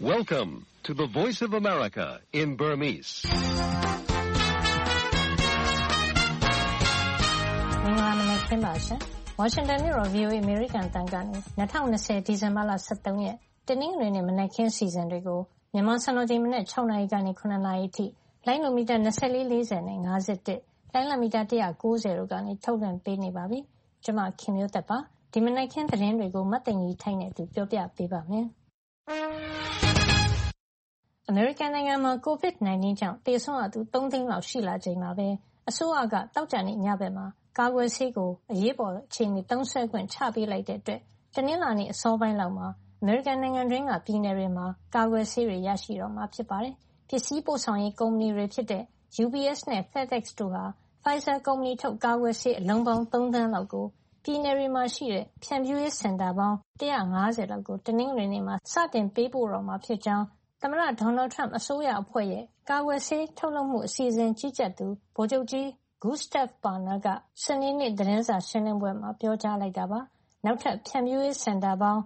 Welcome to the Voice of America in Burmese. မင်္ဂလာနေ့ခင်ပါရှင်။ ဝါရှင်တန်မြို့တော် VOA အမေရိကန်တန်ကနေ2020ဒီဇင်ဘာလ23ရက်တနင်္ဂနွေနေ့မနက်ခင်းစီစဉ်တွေကိုမြန်မာစံတော်ချိန်မနက်6နာရီကနေ9နာရီအထိလိုင်းလိုမီတာ2440နဲ့51လိုင်းလမီတာ190တို့ကနေထုတ်လွှင့်ပေးနေပါပြီ။ကျွန်မခင်မျိုးသက်ပါဒီမနက်ခင်းသတင်းတွေကိုမတ်သိင်ကြီးထိုင်းနဲ့သူပြောပြပေးပါမယ်။အမေရိကန်နိုင်ငံမှာ COVID-19 ကြောင့်သေဆုံးရသူ3သိန်းလောက်ရှိလာချိန်မှာပဲအစိုးရကတောက်ကြနေညဘက်မှာကာကွယ်ဆေးကိုအရေးပေါ်အခြေအနေသုံးစွဲခွင့်ချပေးလိုက်တဲ့အတွက်တနင်္လာနေ့အစောပိုင်းလောက်မှာအမေရိကန်နိုင်ငံတွင်းကပြည်နယ်တွေမှာကာကွယ်ဆေးတွေရရှိတော့မှာဖြစ်ပါတယ်။ပစ္စည်းပို့ဆောင်ရေးကုမ္ပဏီတွေဖြစ်တဲ့ UPS နဲ့ FedEx တို့ဟာ Pfizer ကုမ္ပဏီထုတ်ကာကွယ်ဆေးအလုံးပေါင်း3သန်းလောက်ကိုပြည်နယ်တွေမှာရှိတဲ့ဖြန့်ဖြူးရေးစင်တာပေါင်း150လောက်ကိုတနင်္ဂနွေနေ့မှာစတင်ပေးပို့တော့မှာဖြစ်ကြောင်းသမ္မတဒေါ်နယ်ထရမ့်အစိုးရအဖွဲ့ရဲ့ကာကွယ်ဆေးထုတ်လုပ်မှုအစီအစဉ်ကြီးကြပ်သူဗိုလ်ချုပ်ကြီး Gustave Perna ကစနေနေ့သတင်းစာရှင်းလင်းပွဲမှာပြောကြားလိုက်တာပါ။နောက်ထပ်ဖြန့်ဖြူးရေးစင်တာပေါင်း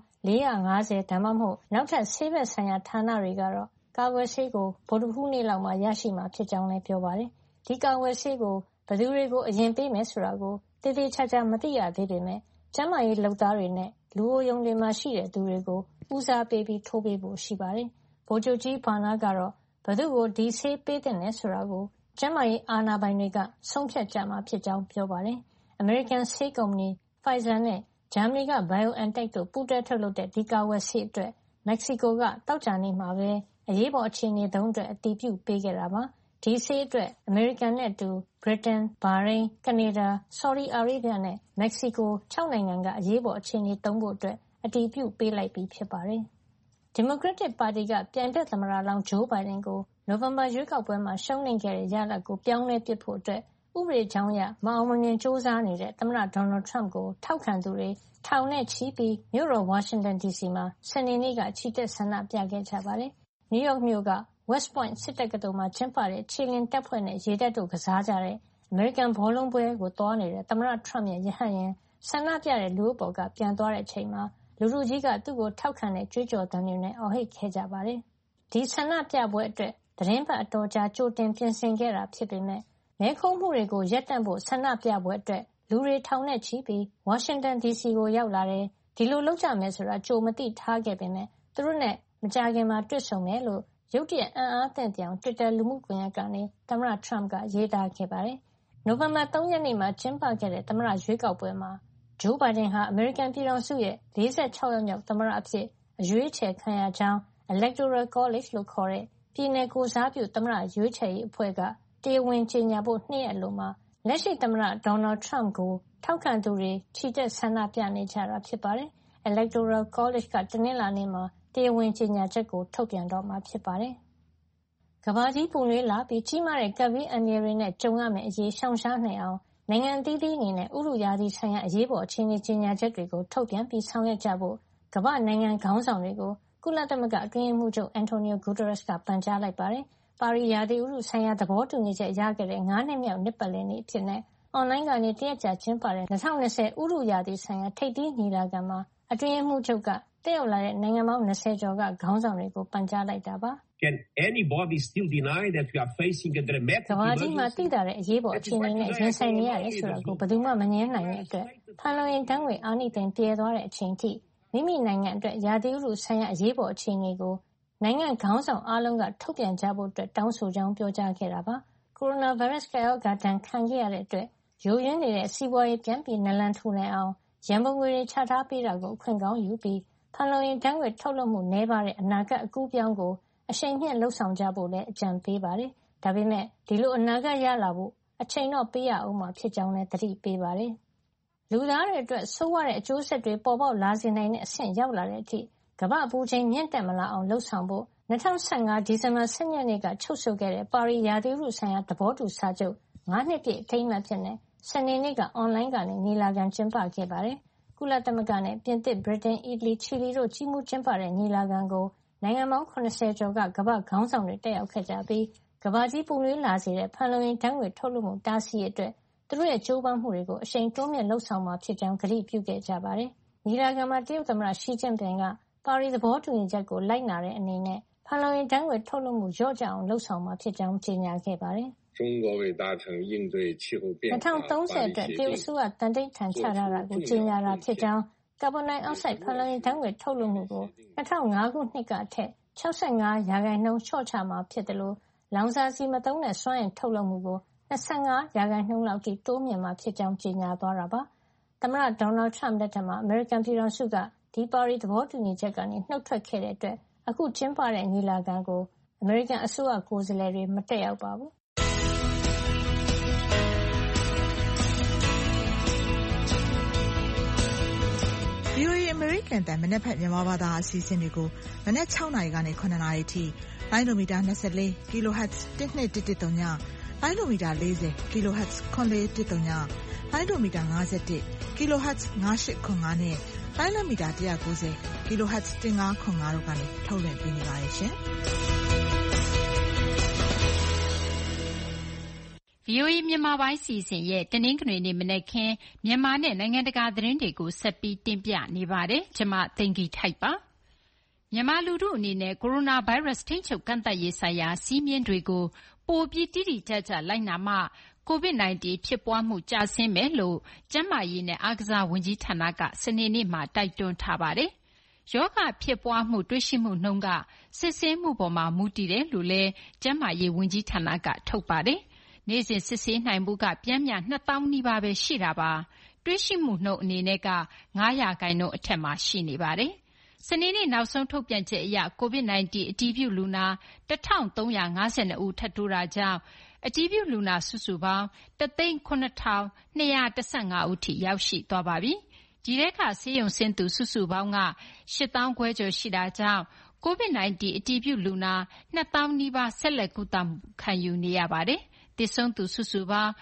450ဒါမှမဟုတ်နောက်ထပ်ဆေးဘက်ဆိုင်ရာဌာနတွေကတော့ကာကွယ်ဆေးကိုဗုဒ္ဓဟူးနေ့လောက်မှာရရှိမှာဖြစ်ကြောင်းလည်းပြောပါတယ်။ဒီကာကွယ်ဆေးကိုဘယ်သူတွေကိုအရင်ပေးမယ်ဆိုတာကိုသေသေချာချာမသိရသေးပေမဲ့ကျန်းမာရေးလုပ်သားတွေနဲ့လူအိုရုံတွေမှာရှိတဲ့သူတွေကိုဦးစားပေးပြီးထိုးပေးဖို့ရှိပါတယ်။ဗိုလ်ချုပ်ကြီး Perna ကတော့ဘယ်သူကိုဒီဆေးပေးသင့်တယ်ဆိုတာကိုကျန်းမာရေးအာဏာပိုင်တွေကဆုံးဖြတ်ကြမှာဖြစ်ကြောင်းပြောပါတယ်။အမေရိကန်ဆေးကုမ္ပဏီ Pfizer နဲ့ဂျာမနီက BioNTech တို့ပူးတွဲထုတ်လုပ်တဲ့ဒီကာကွယ်ဆေးအတွက်မက္ကဆီကိုကသောကြာနေ့မှာပဲအရေးပေါ်အခြေအနေသုံးအတွက်အတည်ပြုပေးခဲ့တာပါ။ဒီဆေးအတွက်အမေရိကန်နဲ့အတူဗြိတိန်၊ဘာရိန်း၊ကနေဒါ၊ဆော်ဒီအာရေဗျနဲ့မက္ကဆီကို6နိုင်ငံကအရေးပေါ်အခြေအနေသုံးဖို့အတွက်အတည်ပြုပေးလိုက်ပြီဖြစ်ပါတယ်။ဒီမိုကရက်တစ်ပါတီကပြိုင်ဘက်သမ္မတလောင်းဂျိုးဘိုင်ဒန်ကိုနိုဝင်ဘာရွေးကောက်ပွဲမှာရှုံးနိမ့်ခဲ့တဲ့ရလဒ်ကိုပြောင်းလဲပစ်ဖို့အတွက်ဥပဒေကြောင်းအရမအောင်မမြင်ကြိုးစားနေတဲ့သမ္မတဒေါ်နယ်ထရမ့်ကိုထောက်ခံသူတွေထောင်နဲ့ချီပြီးမြို့တော်ဝါရှင်တန်ဒီစီမှာစနေနေ့ကချီတက်ဆန္ဒပြခဲ့ကြပါတယ်။နယူးယောက်မြို့က West Point စစ်တက္ကသိုလ်မှာကျင်းပတဲ့ခြေလျင်တပ်ဖွဲ့နဲ့ရေတပ်တို့ကစားကြတဲ့အမေရိကန်ဘောလုံးပွဲကိုသွားနေတဲ့သမ္မတထရမ့်ရဲ့ရဟတ်ယာဉ်ဆန္ဒပြတဲ့လူအုပ်ပေါ်ကပြန်သွားတဲ့အချိန်မှာလူထုကြီးကသူ့ကိုထောက်ခံတဲ့ကြွေးကြော်သံတွေနဲ့အော်ဟစ်ခဲ့ကြပါတယ်။ဒီဆန္ဒပြပွဲအတွက်သီတင်းပတ်အတော်ကြာကြိုတင်ပြင်ဆင်ခဲ့တာဖြစ်ပေမဲ့မဲခိုးမှုတွေကိုရပ်တန့်ဖို့ဆန္ဒပြပွဲအတွက်လူတွေထောင်နဲ့ချီပြီးဝါရှင်တန်ဒီစီကိုရောက်လာတယ်။ဒီလိုလုပ်ကြမယ်ဆိုတာကြိုမသိထားခဲ့ပေမဲ့သူတို့နဲ့မကြာခင်မှာတွေ့ဆုံမယ်လို့ရုတ်တရက်အံ့အားသင့်ပြောင်တွစ်တာလူမှုကွန်ရက်ကနေသမ္မတထရမ့်ကရေးသားခဲ့ပါတယ်။နိုဝင်ဘာ3ရက်နေ့မှာကျင်းပခဲ့တဲ့သမ္မတရွေးကောက်ပွဲမှာဂျိုးဘိုင်ဒန်ဟာအမေရိကန်ပြည်ထောင်စုရဲ့46ယောက်မြောက်သမ္မတအဖြစ်အရွေးချယ်ခံရကြောင်း Electoral College လို့ခေါ်တဲ့ပြည်နယ်ကိုယ်စားပြုသမ္မတရွေးချယ်ရေးအဖွဲ့ကတရားဝင်ကြေညာဖို့2ရက်အလိုမှာလက်ရှိသမ္မတဒေါ်နယ်ထရမ့်ကိုထောက်ခံသူတွေချီတက်ဆန္ဒပြနေကြတာဖြစ်ပါတယ်။ Electoral College ကတနင်္လာနေ့မှာတရားဝင်ကြေညာချက်ကိုထုတ်ပြန်တော့မှာဖြစ်ပါတယ်။ကမ္ဘာကြီးပူနွေးလာပြီးကြီးမားတဲ့ကပ်ဘေးအန္တရာယ်တွေနဲ့ကြုံရမယ့်အရေးရှောင်ရှားနိုင်အောင်နိုင်ငံအသီးသီးအနေနဲ့ဥတုရာသီဆိုင်ရာအရေးပေါ်အခြေအနေကြေညာချက်တွေကိုထုတ်ပြန်ပြီးဆောင်ရွက်ကြဖို့ကမ္ဘာ့နိုင်ငံခေါင်းဆောင်တွေကိုကုလသမဂ္ဂအတွင်းရေးမှူးချုပ်အန်တိုနီယိုဂူတာရက်စ်ကပန်ကြားလိုက်ပါတယ်။ပါရီရာသီဥတုဆိုင်ရာသဘောတူညီချက်ရခဲ့တဲ့9နှစ်မြောက်နှစ်ပတ်လည်နေ့အဖြစ်နဲ့အွန်လိုင်းကနေတရက်ကြာကျင်းပတဲ့2020ဥတုရာသီဆိုင်ရာထိပ်သီးညီလာခံမှာအတွင်းရေးမှူးချုပ်ကတက်ရောက်လာတဲ့နိုင်ငံပေါင်း20ကျော်ကခေါင်းဆောင်တွေကိုပန်ကြားလိုက်တာပါ။ Can anybody still deny that we are facing a dramatic ကမ္ဘာကြီးမှာသိတာတဲ့အရေးပေါ်အခြေအနေနဲ့ရင်ဆိုင်နေရတယ်ဆိုတာကိုဘယ်သူမှမငြင်းနိုင်တဲ့အတွက်ဖန်လုံအိမ်ဓာတ်ငွေ့အာနိသင်ပြဲသွားတဲ့အချိန်ထိမိမိနိုင်ငံအတွက်ရာသီဥတုဆိုင်ရာအရေးပေါ်အခြေအနေကိုနိုင်ငံခေါင်းဆောင်အားလုံးကထုတ်ပြန်ကြဖို့တောင်းဆိုကြောင်းပြောကြားခဲ့တာပါ။ကိုရိုနာဗိုင်းရပ်စ်ကပ်ရောဂါဒဏ်ခံခဲ့ရတဲ့အတွက်ယိုယွင်းနေတဲ့စီးပွားရေးပြန်ပြီးနလန်ထူနိုင်အောင်ရန်ပုံငွေတွေချထားပေးတာကိုအခွင့်ကောင်းယူပြီးဖန်လုံအိမ်ဓာတ်ငွေ့ထုတ်လွှတ်မှုနည်းပါးတဲ့အနာဂတ်အကူးအပြောင်းကိုအရှိန်မြှင့်လှုပ်ဆောင်ကြဖို့လည်းအကြံပေးပါတယ်။ဒါပေမဲ့ဒီလိုအနာဂတ်ရလာဖို့အချိန်တော့ပေးရအောင်မှာဖြစ်ကြောင်းလည်းသတိပေးပါတယ်။လူသားတွေအတွက်ဆိုးဝါးတဲ့အကျိုးဆက်တွေပေါ်ပေါက်လာစေနိုင်တဲ့အဆင့်ရောက်လာတဲ့အထိကမ္ဘာအပူချိန်မြင့်တက်မလာအောင်လှုပ်ဆောင်ဖို့2015ဒီဇင်ဘာ10ရက်နေ့ကချုပ်ဆိုခဲ့တဲ့ပါရီရာသီဥတုဆိုင်ရာသဘောတူစာချုပ်9နှစ်ပြည့်အထိမ်းအမှတ်ဖြစ်နေစနေနေ့ကအွန်လိုင်းကနေညီလာခံကျင်းပခဲ့ပါတယ်။ကုလသမဂ္ဂနဲ့ပြင်သစ်ဗြိတိန်အီတလီချီလီတို့ကြီးမှုးကျင်းပတဲ့ညီလာခံကိုနိုင်ငံပေါင်း80ကျော်ကကမ္ဘာခေါင်းဆောင်တွေတက်ရောက်ခဲ့ကြပြီးကမ္ဘာကြီးပူနွေးလာစေတဲ့ဖန်လုံအိမ်ဓာတ်ငွေ့ထုတ်လွှတ်မှုတားဆီးရေးအတွက်သူတို့ရဲ့ကြိုးပမ်းမှုတွေကိုအရှိန်တိုးမြှင့်လှုပ်ဆောင်မှာဖြစ်ကြောင်းကတိပြုခဲ့ကြပါတယ်။ညီလာခံမှာတရုတ်သမ္မတရှီကျင့်ပင်ကပါရီသဘောတူညီချက်ကိုလိုက်နာတဲ့အနေနဲ့ဖန်လုံအိမ်ဓာတ်ငွေ့ထုတ်လွှတ်မှုလျော့ကျအောင်လုပ်ဆောင်မှာဖြစ်ကြောင်းကြေညာခဲ့ပါတယ်။中国为达成应对气候变化 2030အတွက်တရုတ်အစိုးရတန်တိတ်ထန်ချထားတာကိုကြေညာတာဖြစ်ကြောင်းကာဗွန်ဒိုင်အောက်ဆိုက်ဖန်လုံအိမ်ဓာတ်ငွေ့ထုတ်လွှတ်မှုကို2005ခုနှစ်ကအထက်65%လျှော့ချမှာဖြစ်တယ်လို့လောင်စာဆီမသုံးတဲ့စွမ်းအင်ထုတ်လုပ်မှုကို25%လောက်ထိတိုးမြှင့်မှာဖြစ်ကြောင်းကြေညာသွားတာပါ။သမ္မတဒေါ်နယ်ထရမ့်လက်ထက်မှာအမေရိကန်ပြည်ထောင်စုကဒီပါရီသဘောတူညီချက်ကနေနှုတ်ထွက်ခဲ့တဲ့အတွက်အခုကျင်းပတဲ့ညီလာခံကိုအမေရိကန်အစိုးရကိုယ်စားလှယ်တွေမတက်ရောက်ပါဘူး။ VOA အမေရိကန်တန်မနက်ဖြန်မြန်မာဘာသာအစီအစဉ်တွေကိုမနက်6နာရီကနေ9နာရီထိလိုင်းဒိုမီတာ24 kHz 1213ညလိုင်းဒိုမီတာ40 kHz 9413ညလိုင်းဒိုမီတာ51 kHz 9805နဲ့လိုင်းလမီတာ190 kHz 1505တို့ကနေထုတ်လွှင့်ပေးနေပါတယ်ရှင်။ VOA မြန်မာပိုင်းစီစဉ်ရဲ့တနင်္ဂနွေနေ့မနက်ခင်းမြန်မာနဲ့နိုင်ငံတကာသတင်းတွေကိုဆက်ပြီးတင်ပြနေပါတယ်။ကျွန်မသိင်္ဂီထိုက်ပါ။မြန်မာလူထုအနေနဲ့ကိုရိုနာဗိုင်းရပ်စ်ထိန်းချုပ်ကန့်သတ်ရေးဆိုင်ရာစည်းမျဉ်းတွေကိုပိုပြီးတိတိကျကျလိုက်နာမှ COVID-19 ဖြစ်ပွားမှုကျဆင်းမယ်လို့ကျန်းမာရေးနဲ့အားကစားဝန်ကြီးဌာနကစနေနေ့မှာတိုက်တွန်းထားပါတယ်။ရောဂါဖြစ်ပွားမှုတွေ့ရှိမှုနှုန်းကစစ်ဆေးမှုပေါ်မှာမူတည်တယ်လို့လည်းကျန်းမာရေးဝန်ကြီးဌာနကထုတ်ပါတယ်။နေ့စဉ်စစ်ဆေးနိုင်မှုကပျမ်းမျှ2000နီးပါးပဲရှိတာပါ။တွေ့ရှိမှုနှုန်းအနေနဲ့က9%အထက်မှာရှိနေပါတယ်။စနေနေ့နောက်ဆုံးထုတ်ပြန်ချက်အရ COVID-19 အတည်ပြုလူနာ1352ဦးထပ်တိုးတာကြောင့်အတည်ပြုလူနာစုစုပေါင်း1,7215 ဦးထိရောက်ရှိသွားပါပြီ။ဒီထဲကဆေးရုံဆင်းသူစုစုပေါင်းက8,500 ကျော်ရှိတာကြောင့် COVID-19 အတည်ပြုလူနာ2,000 နီးပါးဆက်လက်ကုသမှုခံယူနေရပါတယ်။သေဆုံးသူစုစုပေါင်း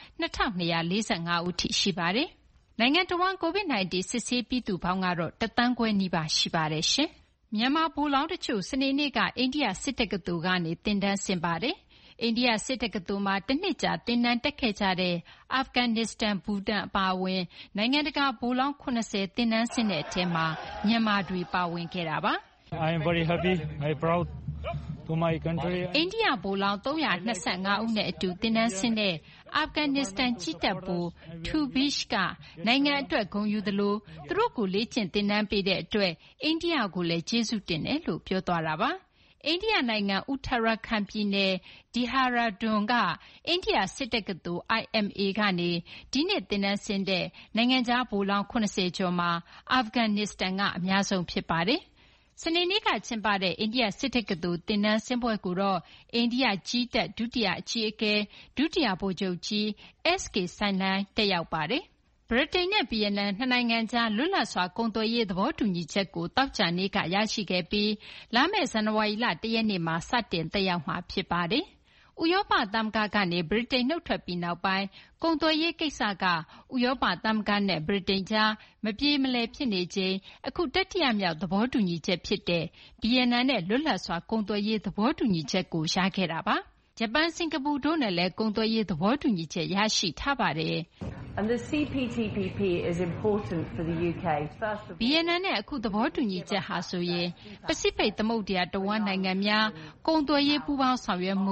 2,245 ဦးထိရှိပါတယ်။နိုင်ငံတော်ဝန် COVID-19 စစ်ဆေးပြီးသူပေါင်းကတော့1,500,000 နီးပါးရှိပါတယ်ရှင်။မြန်မာဗိုလ်လောင်းတချို့စနေနေ့ကအိန္ဒိယစစ်တက္ကသိုလ်ကနေသင်တန်းဆင်းပါတယ်။အိန္ဒိယစစ်တက္ကသိုလ်မှာတစ်နှစ်ကြာသင်တန်းတက်ခဲ့ကြတဲ့အာဖဂန်နစ္စတန်ဘူတန်အပါအဝင်နိုင်ငံတကာဗိုလ်လောင်း80သင်တန်းဆင်းတဲ့အထဲမှာမြန်မာတွေပါဝင်ခဲ့တာပါ I am very happy, very proud to my country. အိန္ဒိယဗိုလ်လောင်း325ဦးနဲ့အတူသင်တန်းဆင်းတဲ့အာဖဂန်နစ္စတန်ကြည်းတပ်ဗိုလ် Tubish ကနိုင်ငံအတွက်ဂုဏ်ယူသလိုသူတို့ကိုလေ့ကျင့်သင်တန်းပေးတဲ့အတွက်အိန္ဒိယကိုလည်းကျေးဇူးတင်တယ်လို့ပြောသွားတာပါ။အိန္ဒိယနိုင်ငံဥတ္တရာခန်ပြည်နယ် Dehradun ကအိန္ဒိယစစ်တက္ကသိုလ် IMA ကနေဒီနှစ်သင်တန်းဆင်းတဲ့နိုင်ငံခြားဗိုလ်လောင်း80ကျော်မှာအာဖဂန်နစ္စတန်ကအများဆုံးဖြစ်ပါတယ်။စနေနေ့ကကျင်းပတဲ့အိန္ဒိယစစ်တက္ကသိုလ်သင်တန်းဆင်းပွဲကိုတော့အိန္ဒိယကြည်းတပ်ဒုတိယအကြီးအကဲဒုတိယဗိုလ်ချုပ်ကြီး S.K. Saini တက်ရောက်ပါတယ်။ဗြိတိန်နဲ့ဗီယက်နမ်နှစ်နိုင်ငံကြားလွတ်လပ်စွာကုန်သွယ်ရေးသဘောတူညီချက်ကိုသောကြာနေ့ကရရှိခဲ့ပြီးလာမယ့်ဇန်နဝါရီလ1ရက်နေ့မှာစတင်သက်ရောက်မှာဖြစ်ပါတယ်။ဥရောပသမဂ္ဂကနေဗြိတိန်နှုတ်ထွက်ပြီးနောက်ပိုင်းကုန်သွယ်ရေးကိစ္စကဥရောပသမဂ္ဂနဲ့ဗြိတိန်ကြားမပြေမလည်ဖြစ်နေချိန်အခုတတိယမြောက်သဘောတူညီချက်ဖြစ်တဲ့ဗီယက်နမ်နဲ့လွတ်လပ်စွာကုန်သွယ်ရေးသဘောတူညီချက်ကိုရခဲ့တာပါ။ဂျပန်စင်ကာပူတို့နဲ့လည်းကုန်သွယ်ရေးသဘောတူညီချက်ရရှိထားပါတယ်။ And the CPTPP is important for the UK. First of all, ဗီယက်နမ်နဲ့အခုသဘောတူညီချက်ဟာဆိုရင်ပစိဖိတ်သမုဒ္ဒရာတဝန်းနိုင်ငံများကုန်သွယ်ရေးပူးပေါင်းဆောင်ရွက်မှု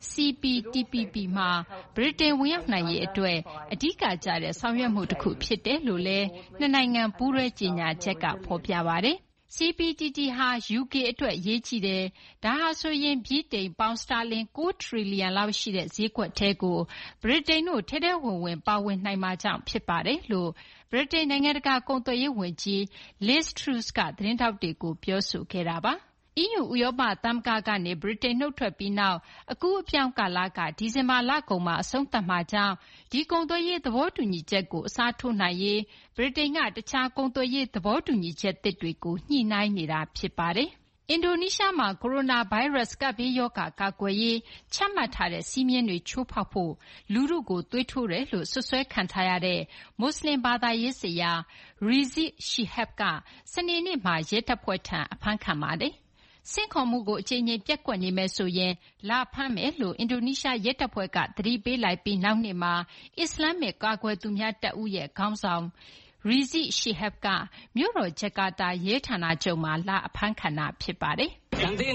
CPTPP မှာဗြိတိန်ဝင်ရောက်နိုင်ရေးအတွက်အဓိကကျတဲ့ဆောင်ရွက်မှုတစ်ခုဖြစ်တယ်လို့လည်းနှစ်နိုင်ငံပူးတွဲကြေညာချက်ကဖော်ပြပါတယ်။ CPTPP ဟာ UK အတွက်အရေးကြီးတယ်။ဒါဟာဆိုရင်ဗြိတိန်ပေါင်စတာလင်9ထရီလီယံလောက်ရှိတဲ့ဈေးကွက်ထဲကိုဗြိတိန်တို့ထဲထဲဝင်ဝင်ပါဝင်နိုင်မှာကြောင့်ဖြစ်ပါတယ်လို့ဗြိတိန်နိုင်ငံတကာကုန်သွယ်ရေးဝန်ကြီး Liz Truss ကသတင်းထောက်တွေကိုပြောဆိုခဲ့တာပါ။ EU ဥရောပသမဂ္ဂကနေဗြိတိန်နှုတ်ထွက်ပြီးနောက်အကူအပြောင်းကာလကဒီဇင်ဘာလကုန်မှာအဆုံးသတ်မှာကြောင့်ဒီကုန်သွယ်ရေးသဘောတူညီချက်ကိုအစားထိုးနိုင်ရေးဗြိတိန်ကတခြားကုန်သွယ်ရေးသဘောတူညီချက်သစ်တွေကိုညှိနှိုင်းနေတာဖြစ်ပါတယ်။အင်ဒိုနီးရှားမှာကိုရိုနာဗိုင်းရပ်စ်ကပ်ဘေးရောဂါကာကွယ်ရေးချမှတ်ထားတဲ့စည်းမျဉ်းတွေချိုးဖောက်ဖို့လူထုကိုသွေးထိုးတယ်လို့စွပ်စွဲခံထားရတဲ့မွတ်စလင်ဘာသာရေးဆရာ Rizik Shihab ကစနေနေ့မှာရဲတပ်ဖွဲ့ထံအဖမ်းခံပါတယ်။ဆင့်ခေါ်မှုကိုအကြိမ်ကြိမ်ပျက်ကွက်နေမယ်ဆိုရင်လာဖမ်းမယ်လို့အင်ဒိုနီးရှားရဲတပ်ဖွဲ့ကသတိပေးလိုက်ပြီးနောက်နေ့မှာအစ္စလာမ္မစ်ကာကွယ်သူများတပ်ဦးရဲ့ခေါင်းဆောင်ရီဇီရှီဟပ်ကမြို့တော်ဂျကာတာရဲဌာနချုပ်မှာလာအဖမ်းခံတာဖြစ်ပါတယ်။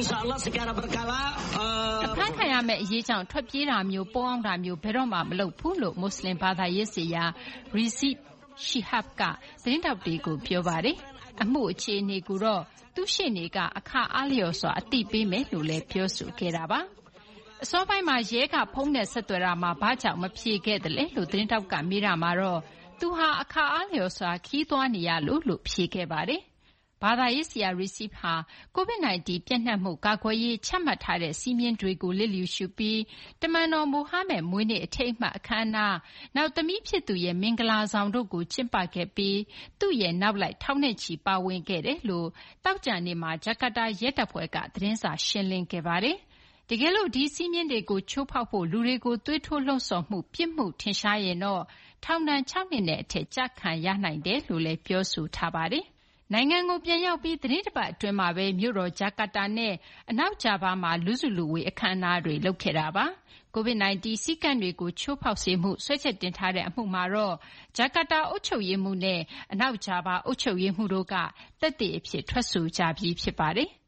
အဖမ်းခံရမယ့်အရေးကြောင့်ထွက်ပြေးတာမျိုးပုန်းအောင်တာမျိုးဘယ်တော့မှမလုပ်ဘူးလို့မွတ်စလင်ဘာသာရေးဆရာရီဇီရှီဟပ်ကသတင်းထောက်တွေကိုပြောပါတယ်။အမှုအခြေအနေကိုတော့သူ့ရှေ့နေကအခါအားလျော်စွာအသိပေးမယ်လို့လည်းပြောဆိုခဲ့တာပါ။အစောပိုင်းမှာရဲကဖုန်းနဲ့ဆက်သွယ်တာမှာဘာကြောင့်မဖြေခဲ့တယ်လဲလို့သတင်းထောက်ကမေးတာမှာတော့သူဟာအခါအားလျော်စွာခီးသွားနေရလို့ဖြေခဲ့ပါတယ်။ဘာသာရေးဆရာရီစီဖ်ဟာ COVID-19 ပြန့်နှံ့မှုကာကွယ်ရေးချမှတ်ထားတဲ့စည်းမျဉ်းတွေကိုလစ်လျူရှုပြီးတမန်တော်မိုဟာမက်မွေးနေ့အထိမ်းအမှတ်အခမ်းအနားနောက်သမီးဖြစ်သူရဲ့မင်္ဂလာဆောင်တို့ကိုကျင်းပခဲ့ပြီးသူ့ရဲ့နောက်လိုက်ထောင်နဲ့ချီပါဝင်ခဲ့တယ်လို့သောကြာနေ့မှာဂျကာတာရဲတပ်ဖွဲ့ကသတင်းစာရှင်းလင်းခဲ့ပါတယ်။တကယ်လို့ဒီစည်းမျဉ်းတွေကိုချိုးဖောက်ဖို့လူတွေကိုသွေးထိုးလှုံ့ဆော်မှုပြစ်မှုထင်ရှားရင်တော့ထောင်ဒဏ်6 နှစ်နဲ့အထက်ကျခံရနိုင်တယ်လို့လည်းပြောဆိုထားပါတယ်။နိုင်ငံကိုပြန်ရောက်ပြီးသတင်းတစ်ပတ်အတွင်းမှာပဲမြို့တော်ဂျကာတာနဲ့အနောက်ဂျာဗာမှာလူစုလူဝေးအခမ်းအနားတွေလုပ်ခဲ့တာပါ။ COVID-19 စည်းကမ်းတွေကိုချိုးဖောက်စေမှုဆွဲချက်တင်ထားတဲ့အမှုမှာတော့ဂျကာတာအုပ်ချုပ်ရေးမှူးနဲ့အနောက်ဂျာဗာအုပ်ချုပ်ရေးမှူးတို့ကသက်သေအဖြစ်ထွက်ဆိုကြပြီးဖြစ်ပါတယ်။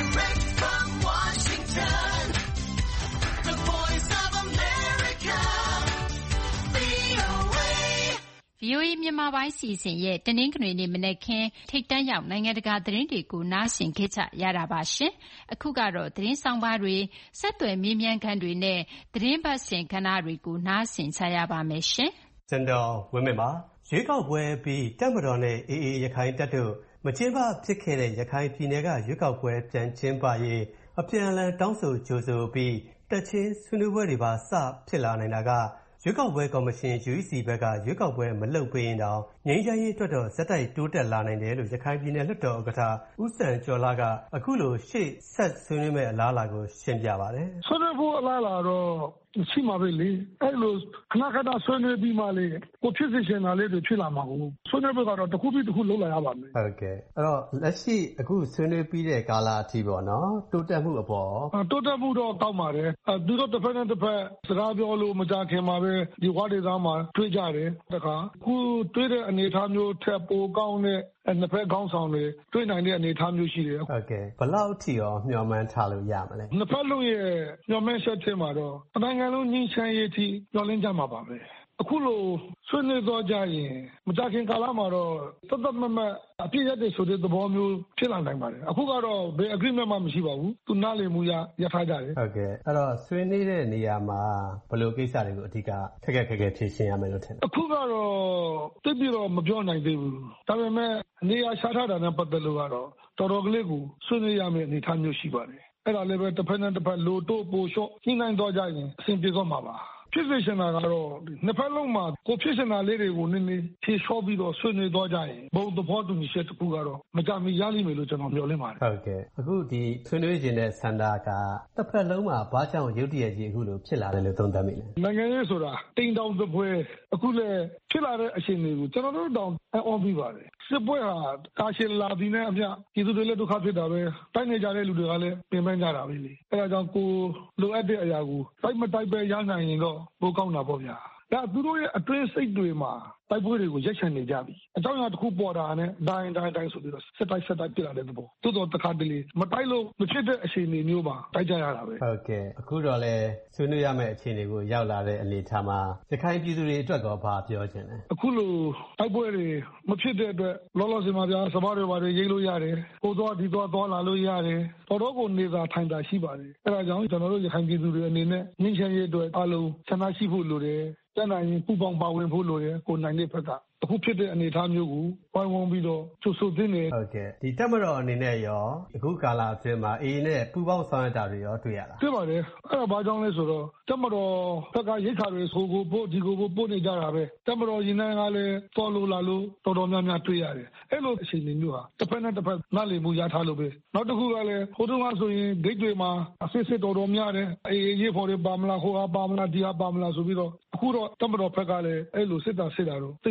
VOA မြန်မာပိုင်းစီစဉ်ရဲ့တနင်္ဂနွေနေ့မနက်ခင်းထိပ်တန်းရောက်နိုင်ငံတကာသတင်းတွေကိုနားဆင်ခဲ့ကြရတာပါရှင်။အခုကတော့သတင်းဆောင်ပါတွေဆက်သွယ်မေးမြန်းခန်းတွေနဲ့သတင်းပတ်စဉ်ကဏ္ဍတွေကိုနားဆင်ကြရပါမယ်ရှင်။ကျွန်တော်ဝင်းမြင့်ပါရွေးကောက်ပွဲပြီးတပ်မတော်နဲ့ AA ရခိုင်တပ်တို့မကျင်းပဖြစ်ခဲ့တဲ့ရခိုင်ပြည်နယ်ကရွေးကောက်ပွဲပြန်ကျင်းပရေးအပြန်အလှန်တောင်းဆိုကြိုဆိုပြီးတက်ချင်းဆွေးနွေးပွဲတွေပါစဖြစ်လာနိုင်တာကရွေးကောက်ပွဲကော်မရှင် UEC ဘက်ကရွေးကောက်ပွဲမလုပ်ပေးရင်တောင်ငြိမ်းချမ်းရေးအတွက်တော့ဇက်တိုက်တိုးတက်လာနိုင်တယ်လို့ရခိုင်ပြည်နယ်လွှတ်တော်ဥက္ကဋ္ဌဦးစံကျော်လှကအခုလိုရှေ့ဆက်ဆွေးနွေးမဲ့အလားအလာကိုရှင်းပြပါတယ်။ဆွေးနွေးဖို့အလားအလာတော့ရှိမှာပဲလေအဲ့လိုခဏခဏဆွေးနွေးပြီးမှလေကိုဖြစ်စေချင်တာလေးတွေဖြစ်လာမှာကိုဆွေးနွေးဖို့ကတော့တစ်ခုပြီးတစ်ခုလုပ်လာရပါမယ်ဟုတ်ကဲ့အဲ့တော့လက်ရှိအခုဆွေးနွေးပြီးတဲ့ကာလအထိပေါ့နော်တိုးတက်မှုအပေါ်တိုးတက်မှုတော့ကောင်းပါတယ်သူတို့တစ်ဖက်နဲ့တစ်ဖက်စကားပြောလို့မကြခင်မှာပဲဒီဝါဒေသမှာတွေ့ကြတယ်တခါခုတွေ့တဲ့အနေအထားမျိုးထက်ပိုကောင်းတဲ့နှစ်ဖက်ခေါင်းဆောင်တွေတွေ့နိုင်တဲ့အနေအထားမျိုးရှိတယ်ဟုတ်ကဲ့ဘယ်လောက်အထိရောမျှော်မှန်းထားလို့ရမလဲနှစ်ဖက်လုံးရဲ့မျှော်မှန်းချက်ထဲမှာတော့နိုင်ငံလုံးငြိမ်းချမ်းရေးထိမျှော်လင့်ကြမှာပါပဲအခုလိုဆွေးနွေးတော့ကြရင်မကြခင်ကာလမှာတော့တတ်မတ်အပြည့်ရတဲ့ဆိုတဲ့သဘောမျိုးဖြစ်လာနိုင်ပါတယ်အခုကတော့ဘယ် agreement မှမရှိပါဘူးသူနားလည်မှုရထားကြတယ်ဟုတ်ကဲ့အဲ့တော့ဆွေးနွေးတဲ့နေရာမှာဘယ်လိုကိစ္စတွေကိုအဓိကခက်ခဲဖြေရှင်းရမယ်လို့ထင်တယ်အခုကတော့တိတ်ပြီးတော့မပြောနိုင်သေးဘူးဒါပေမဲ့နေရာရှားထားတာနဲ့ပတ်သက်လို့ကတော့တော်တော်ကလေးကိုဆွေးနွေးရမယ့်အနေအထားမျိုးရှိပါတယ်အဲ့ဒါလည်းပဲတစ်ဖက်နဲ့တစ်ဖက်လိုတော့ပိုလျှော့ညှိနှိုင်းတော့ကြရင်အဆင်ပြေသွားမှာပါဖြစ်စေချင်တာကတော့နှစ်ဖက်လုံးမှာကိုဖြစ်စင်တာလေးတွေကိုနည်းနည်းဖြေလျှော့ပြီးတော့ဆွေးနွေးတော့ကြရင်ဘုံသဘောတူညီချက်တစ်ခုကတော့မကြမီရလိမ့်မယ်လို့ကျွန်တော်မျှော်လင့်ပါတယ်ဟုတ်ကဲ့အခုဒီဆွေးနွေးခြင်းတဲ့စန္ဒာကတစ်ဖက်လုံးမှာဘာကြောင့်ရုတ်တရက်ကြီးအခုလိုဖြစ်လာတယ်လို့သုံးသပ်မိလဲနိုင်ငံရေးဆိုတာတိမ်တောင်သပွဲအခုလည်းဖြစ်လာတဲ့အချိန်တွေကိုကျွန်တော်တို့တောင်အော်ပြီးပါတယ်စစ်ပွဲဟာတာရှည်လာပြီးနဲ့အမျှပြည်သူတွေလည်းဒုက္ခဖြစ်တာပဲတိုက်နေကြတဲ့လူတွေကလည်းပြင်ပန်းကြတာပဲလေအဲဒါကြောင့်ကိုလိုအပ်တဲ့အရာကိုတိုက်မတိုက်ပဲရနိုင်ရင်တော့ဘိုးကောင်းတာပေါ့ဗျာဒါသူတို့ရဲ့အတွင်းစိတ်တွေမှာတိုက်ပွဲတွေကိုရက်ချန်နေကြပြီအကြောင်းအရာတစ်ခုပေါ်တာနဲ့ဒိုင်းဆိုပြီးတော့ဆက်တိုက်ပြလာတဲ့သဘောတိုးတော့တစ်ခါတလေမတိုက်လို့မဖြစ်တဲ့အခြေအနေမျိုးမှာတိုက်ကြရတာပဲဟုတ်ကဲ့အခုတော့လဲဆွေးနွေးရမယ့်အခြေအနေကိုရောက်လာတဲ့အနေအထားမှာရခိုင်ပြည်သူတွေအတွက်တော့ဘာပြောချင်လဲအခုလိုတိုက်ပွဲတွေမဖြစ်တဲ့အတွက်လောလောဆယ်မှာဗျာစဘာတွေဘာတွေရိတ်လို့ရတယ်ကိုသွားဒီသွားလာလို့ရတယ်တော်တော်ကိုနေသာထိုင်တာရှိပါတယ်အဲဒါကြောင့်ကျွန်တော်တို့ရခိုင်ပြည်သူတွေအနေနဲ့ငြိမ်းချမ်းရေးအတွက်အားလုံးဆန္ဒရှိဖို့လိုတယ်တန်းနိုင်ရင်ပူပေါင်းပါဝင်ဖို့လိုတယ်ကိုနိုင်တဲ့ဘက်ကအခုဖြစ်တဲ့အနေအထားမျိုးကိုဝိုင်းဝန်းပြီးတော့ချိုးဆိုသင့်တယ်ဟုတ်ကဲ့ဒီတပ်မတော်အနေနဲ့ရောအခုကာလအတွင်းမှာအေးနဲ့ပူပေါင်းဆောင်ရွက်တာတွေရောတွေ့ရလားတွေ့ပါတယ်အဲ့ဒါဘာကြောင့်လဲဆိုတော့တပ်မတော်ဘက်ကရိတ်ခါတွေဆိုကိုပို့ဒီကိုပို့နေကြတာပဲတပ်မတော်ရင်နှန်းကလည်းတော်လို့လာလို့တော်တော်များများတွေ့ရတယ်အဲ့လိုအခြေအနေမျိုးဟာတစ်ဖက်နဲ့တစ်ဖက်နားလည်မှုရထားလို့ပဲနောက်တစ်ခုကလည်းဟိုတုန်းကဆိုရင်ဂိတ်တွေမှာအစစ်တော်တော်များတယ်အေးရေးဖို့ပါမလားဟိုဟာပါမလားဒီဟာပါမလားဆိုပြီးတော့အခုတော့တပ်မတော်ဘက်ကလည်းအဲ့လိုစစ်တာတော့သိပြီးတော့မ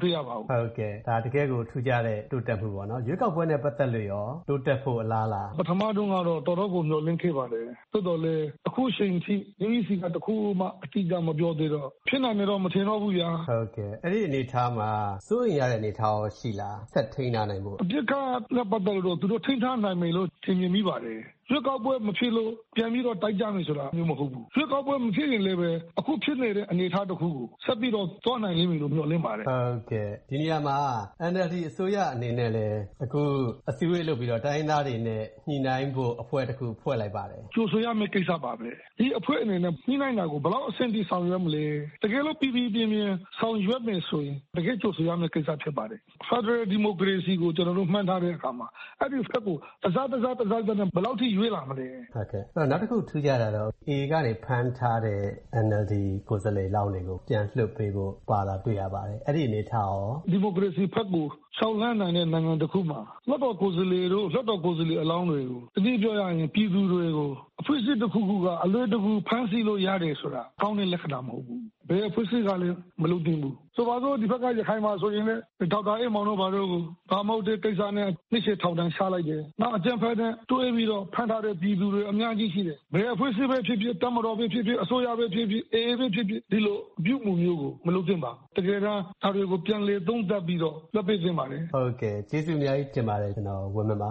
တွေ့ရပါဘူးဟုတ်ကဲ့ဒါတကယ်ကိုထူးခြားတဲ့တိုးတက်မှုပေါ့နော်ရွေးကောက်ပွဲနဲ့ပတ်သက်လို့ရောတိုးတက်ဖို့အလားလားပထမတုန်းကတော့တော်တော်ကိုမျှော်လင့်ခဲ့ပါတယ်သို့တော်လည်းအခုချိန်ထိ UEC ကတခုမှအတိအကျမပြောသေးတော့ဖြစ်နိုင်တယ်တော့မထင်တော့ဘူးဗျာဟုတ်ကဲ့အဲ့ဒီအနေထားမှာစိုးရိမ်ရတဲ့အနေထားရောရှိလားဆက်ထိန်းထားနိုင်ဖို့အပြစ်ကလည်းပတ်သက်လို့သူတို့ထိန်းထားနိုင်မယ်လို့ထင်မြင်မိပါတယ်ရွေးကောက်ပွဲမဖြစ်လို့ပြန်ပြီးတော့တိုက်ကြမယ်ဆိုတာမျိုးမဟုတ်ဘူးရွေးကောက်ပွဲမဖြစ်ရင်လည်းပဲအခုဖြစ်နေတဲ့အနေအထားတစ်ခုကိုဆက်ပြီးတော့သွားနိုင်လိမ့်မယ်လို့မျှော်လင့်ပါတယ်ဟုတ်ကဲ့ဒီနေရာမှာ NLD အစိုးရအနေနဲ့လည်းအခုအစည်းအဝေးလုပ်ပြီးတော့တိုင်းသားတွေနဲ့ညှိနှိုင်းဖို့အဖွဲ့တစ်ခုဖွဲ့လိုက်ပါတယ်ကြိုဆိုရမယ့်ကိစ္စပါပဲဒီအဖွဲ့အနေနဲ့ညှိနှိုင်းတာကိုဘယ်လောက်အဆင့်ထိဆောင်ရွက်မလဲတကယ်လို့ပြည်ပြင်းဆောင်ရွက်မယ်ဆိုရင်တကယ်ကြိုဆိုရမယ့်ကိစ္စဖြစ်ပါတယ် Federal Democracy ကိုကျွန်တော်တို့မှန်းထားတဲ့အခါမှာအဲ့ဒီဖက်ကိုတစားနဲ့ဘယ်လောက်ထိရွေးလာမလဲဟုတ်ကဲ့နောက်တစ်ခုထူးခြားတာတော့ AA ကနေဖမ်းထားတဲ့ NLD ကိုယ်စားလှယ်လောင်းတွေကိုပြန်လွှတ်ပေးဖို့ပါလာတွေ့ရပါတယ်အဲ့ဒီအနေထားရောဒီမိုကရေစီဖက်ကိုရှောင်လန်းနိုင်တဲ့နိုင်ငံတစ်ခုမှာလွှတ်တော်ကိုယ်စားလှယ်တို့လွှတ်တော်ကိုယ်စားလှယ်အလောင်းတွေကိုတတိပြောရရင်ပြည်သူတွေကိုအဖွဲ့အစည်းတစ်ခုခုကအလွယ်တကူဖမ်းဆီးလို့ရတယ်ဆိုတာကောင်းတဲ့လက္ခဏာမဟုတ်ဘူးဘယ်အဖွဲ့အစည်းကလည်းမလုပ်သင့်ဘူးဆိုပါတော့ဒီဘက်ကရခိုင်မှာဆိုရင်လည်းဒေါက်တာအေးမောင်တို့ဘာလို့ဘာမဟုတ်တဲ့ကိစ္စနဲ့နှိမ့်ချထောင်တန်းချလိုက်တယ်နောက်အကြံဖက်တဲ့တွေးပြီးတော့ဖမ်းထားတဲ့ပြည်သူတွေအများကြီးရှိတယ်ဘယ်အဖွဲ့အစည်းပဲဖြစ်ဖြစ်တမတော်ပဲဖြစ်ဖြစ်အစိုးရပဲဖြစ်ဖြစ်အေးပဲဖြစ်ဖြစ်ဒီလိုအပြုမှုမျိုးကိုမလုပ်သင့်ပါတကယ်တမ်းဒါတွေကိုပြန်လေသုံးသပ်ပြီးတော့လက်ပေးသင့်ပါတယ်ဟုတ်ကဲ့ကျေးဇူးအများကြီးတင်ပါတယ်ကျွန်တော်ဝင်းမပါ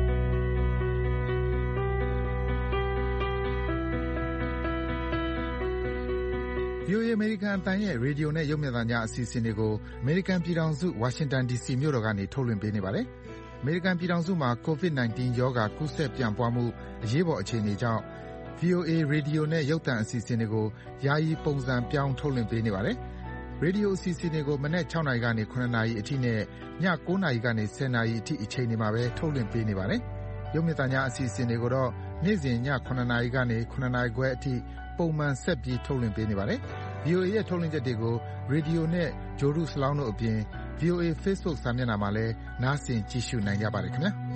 VOA အမေရိကန်အသံရဲ့ရေဒီယိုနဲ့ရုပ်မြင်သံကြားအစီအစဉ်တွေကိုအမေရိကန်ပြည်ထောင်စုဝါရှင်တန် DC မြို့တော်ကနေထုတ်လွှင့်ပေးနေပါတယ်။အမေရိကန်ပြည်ထောင်စုမှာ COVID-19 ရောဂါကူးစက်ပြန့်ပွားမှုအရေးပေါ်အခြေအနေကြောင့် VOA ရေဒီယိုနဲ့ရုပ်သံအစီအစဉ်တွေကိုယာယီပုံစံပြောင်းထုတ်လွှင့်ပေးနေပါတယ်။ရေဒီယိုအစီအစဉ်တွေကိုမနက်6နာရီကနေ9နာရီအထိနဲ့ည9နာရီကနေ10နာရီအထိအချိန်တွေမှာပဲထုတ်လွှင့်ပေးနေပါတယ်။ရုပ်မြင်သံကြားအစီအစဉ်တွေကိုတော့နေ့စဉ်ည9နာရီကနေ9နာရီခွဲအထိပုံမှန်ဆက်ပြီးထုတ်လွှင့်ပေးနေပါတယ်။ VOA ရဲ့ထုတ်လွှင့်ချက်တွေကိုရေဒီယိုနဲ့ဂျိုဒုစလောင်းတို့အပြင် VOA Facebook စာမျက်နှာမှာလည်းနားဆင်ကြည့်ရှုနိုင်ကြပါတယ်ခင်ဗျာ။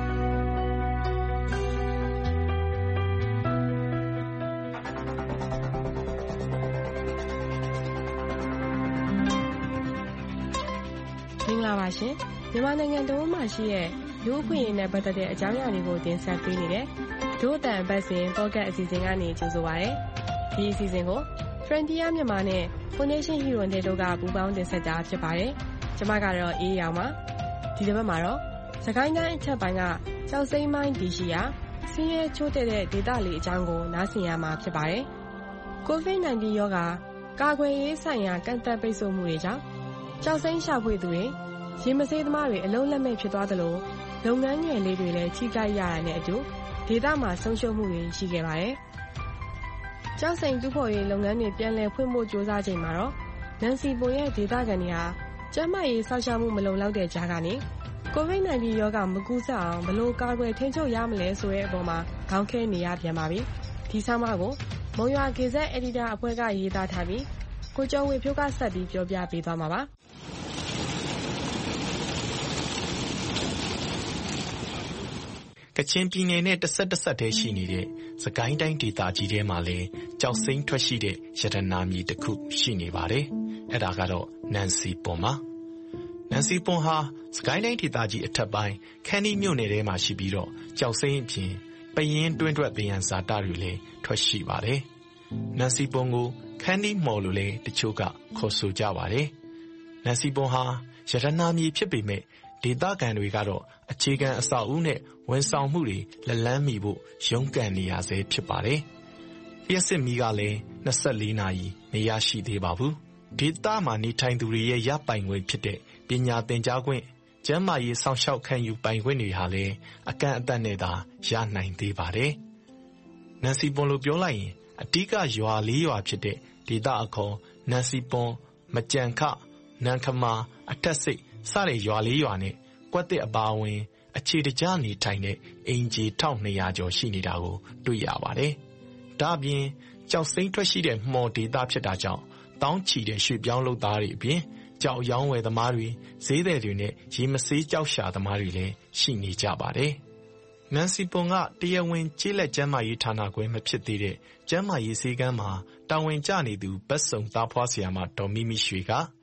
မင်္ဂလာပါရှင်။မြန်မာနိုင်ငံတဝန်းမှာရှိတဲ့လူ့အခွင့်အရေးနဲ့ပတ်သက်တဲ့အကြောင်းအရာတွေကိုတင်ဆက်ပေးနေတဲ့ဒို့အတန်အပတ်စဉ်ပေါ့ကတ်အစီအစဉ်ကနေကြိုဆိုပါရစေ။ဒီအစီအစဉ်ကို Frontier မြန်မာနဲ့ Foundation Hero တို့ကပူးပေါင်းတင်ဆက်တာဖြစ်ပါတယ်။ကျွန်မကတော့အေးရောင်ပါ။ဒီတစ်ပတ်မှာတော့စကိုင်းတိုင်းအထက်ပိုင်းကကြောက်စိမ်းမိုင်းဒီရှိရာဆင်းရဲချိုးတဲ့ဒေသလေးအကြောင်းကိုနားဆင်ရမှာဖြစ်ပါတယ်။ COVID-19 ရောဂါကာကွယ်ရေးဆိုင်ရာကန့်သတ်ပိတ်ဆို့မှုတွေကြောင့်ကြောက်စိမ်းရှာဖွေသူတွေရေမဆေးသမားတွေအလုံးလက်မဲ့ဖြစ်သွားသလိုလုပ်ငန်းငယ်လေးတွေလည်းထိခိုက်ရတာနဲ့အတူဒေသမှာဆုံးရှုံးမှုတွေရှိခဲ့ပါတယ်။ကျောက်စိမ်းတူးဖော်ရေးလုပ်ငန်းတွေပြန်လည်ဖွင့်ဖို့ကြိုးစားချိန်မှာတော့နန်စီပွန်ရဲ့ဒေသခံတွေဟာကျန်းမာရေးစောင့်ရှောက်မှုမလုံလောက်တဲ့ကြားကနေ COVID-19 ရောဂါမကူးစက်အောင်ဘယ်လိုကာကွယ်ထိန်းချုပ်ရမလဲဆိုတဲ့အပေါ်မှာခေါင်းခဲနေရပြန်ပါပြီ။ဒီဆောင်းပါးကိုမုံရွာကေဇက်အက်ဒီတာအဖွဲ့ကရေးသားထားပြီးကိုကျော်ဝေဖြိုးကဆက်ပြီးပြောပြပေးသွားမှာပါ။ကချင်ပြည်နယ်နဲ့တစ်ဆက်တည်းရှိနေတဲ့စကိုင်းတိုင်းဒေသကြီးထဲမှာလည်းကြောက်စိမ်းထွက်ရှိတဲ့ရတနာမြေတစ်ခုရှိနေပါတယ်။အဲ့ဒါကတော့နန်စီပွန်ပါ။နန်စီပွန်ဟာစကိုင်းတိုင်းဒေသကြီးအထက်ပိုင်းခန်းဒီမြို့နယ်ထဲမှာရှိပြီးတော့ကြောက်စိမ်းအပြင်ပယင်းတွင်းထွက်သယံဇာတတွေလည်းထွက်ရှိပါတယ်။နန်စီပွန်ကိုခန်းဒီမော်လို့လည်းတချို့ကခေါ်ဆိုကြပါတယ်။နန်စီပွန်ဟာရတနာမြေဖြစ်ပေမဲ့ဒေသခံတွေကတော့အခြေခံအဆောက်အဦနဲ့ဝန်ဆောင်မှုတွေလက်လန်းမီဖို့ရုန်းကန်နေရဆဲဖြစ်ပါတယ်။လျှက်စစ်မီးကလည်း24နာရီမရရှိသေးပါဘူး။ဒေသမှာနေထိုင်သူတွေရဲ့ရပိုင်ခွင့်ဖြစ်တဲ့ပညာသင်ကြားခွင့်ကျန်းမာရေးစောင့်ရှောက်ခံယူပိုင်ခွင့်တွေဟာလည်းအကန့်အသတ်နဲ့သာရနိုင်သေးပါတယ်။နန်စီပွန်လို့ပြောလိုက်ရင်အဓိကရွာ၄ရွာဖြစ်တဲ့ဒေသအခေါ်နန်စီပွန်မကြံခနန်ခမာအထက်စိတ်စတဲ့ရွာ၄ရွာနဲ့ကွက်တစ်အပါအဝင်အခြေတကျနေထိုင်တဲ့အိမ်ခြေ1200ကျော်ရှိနေတာကိုတွေ့ရပါတယ်။ဒါ့အပြင်ကြောက်စိမ်းထွက်ရှိတဲ့မှော်ဒေသဖြစ်တာကြောင့်တောင်းချီတဲ့ရွှေပြောင်းလုပ်သားတွေအပြင်ကြောက်ရောင်းဝယ်သမားတွေဈေးသည်တွေနဲ့ရေမဆေးကြောက်ရှာသမားတွေလည်းရှိနေကြပါတယ်။နန်စီပွန်ကတရားဝင်ကျေးလက်ကျန်းမာရေးဌာနခွဲမဖြစ်သေးတဲ့ကျန်းမာရေးဆေးကမ်းမှာတာဝန်ကျနေသူဘက်စုံသားဖွားဆရာမဒေါ်မီမီရွှေက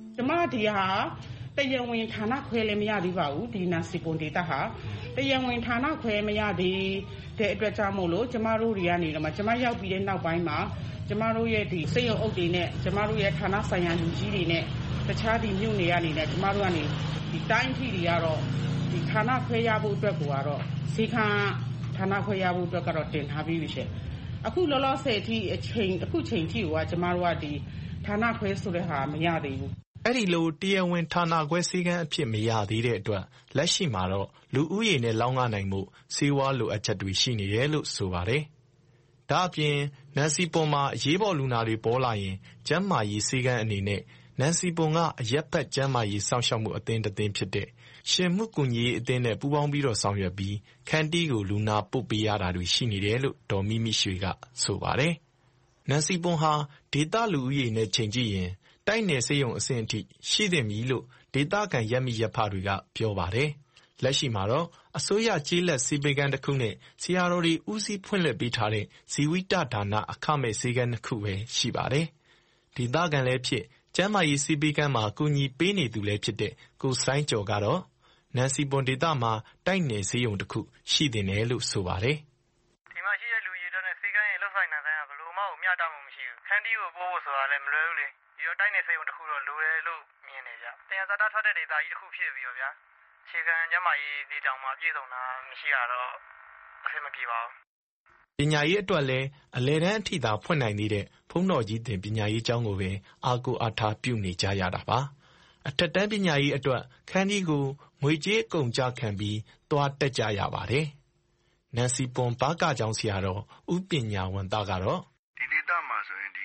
ကျမဒီဟာတရားဝင်ဌာနခွဲလည်းမရသေးပါဘူးဒီနန်စီပွန်ဒေတာဟာတရားဝင်ဌာနခွဲမရသေးတဲ့အတွက်ကြောင့်မို့လို့ကျမတို့တွေကနေတော့မှကျမရောက်ပြီးတဲ့နောက်ပိုင်းမှာကျမတို့ရဲ့ဒီစိတ်ရုံအုပ်တွေနဲ့ကျမတို့ရဲ့ဌာနဆိုင်ရာလူကြီးတွေနဲ့တခြားဒီမြို့နေရနေတဲ့ကျမတို့ကနေဒီတိုင်းထိတွေကတော့ဒီဌာနခွဲရဖို့အတွက်ကတော့ဈေးခံဌာနခွဲရဖို့အတွက်ကတော့တင်ထားပြီးပြီရှင်အခုလောလောဆယ်အထိအခုချိန်ထိကကျမတို့ကဒီဌာနခွဲဆိုတဲ့ဟာမရသေးဘူးအဲ့ဒီလိုတရားဝင်ဌာနခွဲစည်းကမ်းအဖြစ်မရသေးတဲ့အတွက်လက်ရှိမှာတော့လူဦးရေနဲ့လောင်းကားနိုင်မှုစေဝါလိုအပ်ချက်တွေရှိနေတယ်လို့ဆိုပါတယ်။ဒါအပြင်နန်စီပွန်မှာအရေးပေါ်လူနာတွေပေါ်လာရင်ကျန်းမာရေးစည်းကမ်းအနေနဲ့နန်စီပွန်ကအရက်ဖက်ကျန်းမာရေးစောင့်ရှောက်မှုအသင်းတစ်သင်းဖြစ်တဲ့ရှင်မှုကူညီရေးအသင်းနဲ့ပူးပေါင်းပြီးတော့ဆောင်ရွက်ပြီးခန်းတီးကိုလူနာပို့ပေးရတာတွေရှိနေတယ်လို့ဒေါ်မီမီရွှေကဆိုပါတယ်။နန်စီပွန်ဟာဒေသလူဦးရေနဲ့ချိန်ကြည့်ရင်တိုက်နယ်စေယုံအဆင့်အထိရှိသင့်ပြီလို့ဒေသခံရပ်မိရပ်ဖတွေကပြောပါတယ်။လက်ရှိမှာတော့အစိုးရကျေးလက်စီပေကန်တစ်ခုနဲ့ဆရာတော်တွေဦးစီးဖွင့်လှစ်ပေးထားတဲ့ဇီဝိတဒါနအခမဲ့စေကန်တစ်ခုပဲရှိပါတယ်။ဒေသခံလည်းဖြစ်ကျမ်းမာရေးစီပေကန်မှာကူညီပေးနေသူလည်းဖြစ်တဲ့ကိုစိုင်းကျော်ကတော့နန်စီပွန်ဒေသမှာတိုက်နယ်စေယုံတစ်ခုရှိတင်တယ်လို့ဆိုပါတယ်။ဒီမှာရှိတဲ့လူကြီးတွေနဲ့စေကန်ရဲ့လှုပ်ဆိုင်နိုင်တဲ့ဘယ်လိုမှမျှတမှုမရှိဘူး။ခန်းတီးကိုပို့ဖို့ဆိုတာလည်းမလွယ်ဘူးလေ။ဒီတော့တိုက်နယ်စေယုံတစ်ခုတော့လိုတယ်လို့မြင်နေကြ။တရားစာတထွက်တဲ့ဒေသကြီးတစ်ခုဖြစ်ပြီးတော့ဗျာ။ခြေခံကျမ်းမာရေးဒီတောင်မှပြည့်စုံတာမရှိရတော့အဆင်မပြေပါဘူး။ပညာရေးအတွက်လည်းအလဲတန်းအထိသာဖွင့်နိုင်သေးတဲ့ဘုန်းတော်ကြီးသင်ပညာရေးကျောင်းကိုပဲအားကိုးအားထားပြုနေကြရတာပါ။အထက်တန်းပညာရေးအတွက်ခန်းတီးကိုငွေကြေးအကုန်ကျခံပြီးသွားတက်ကြရပါတယ်။နန်စီပွန်ဘာကကျောင်းဆရာတော်ဦးပညာဝန္တကတော့ဒီဒေသမှာဆိုရင်ဒီ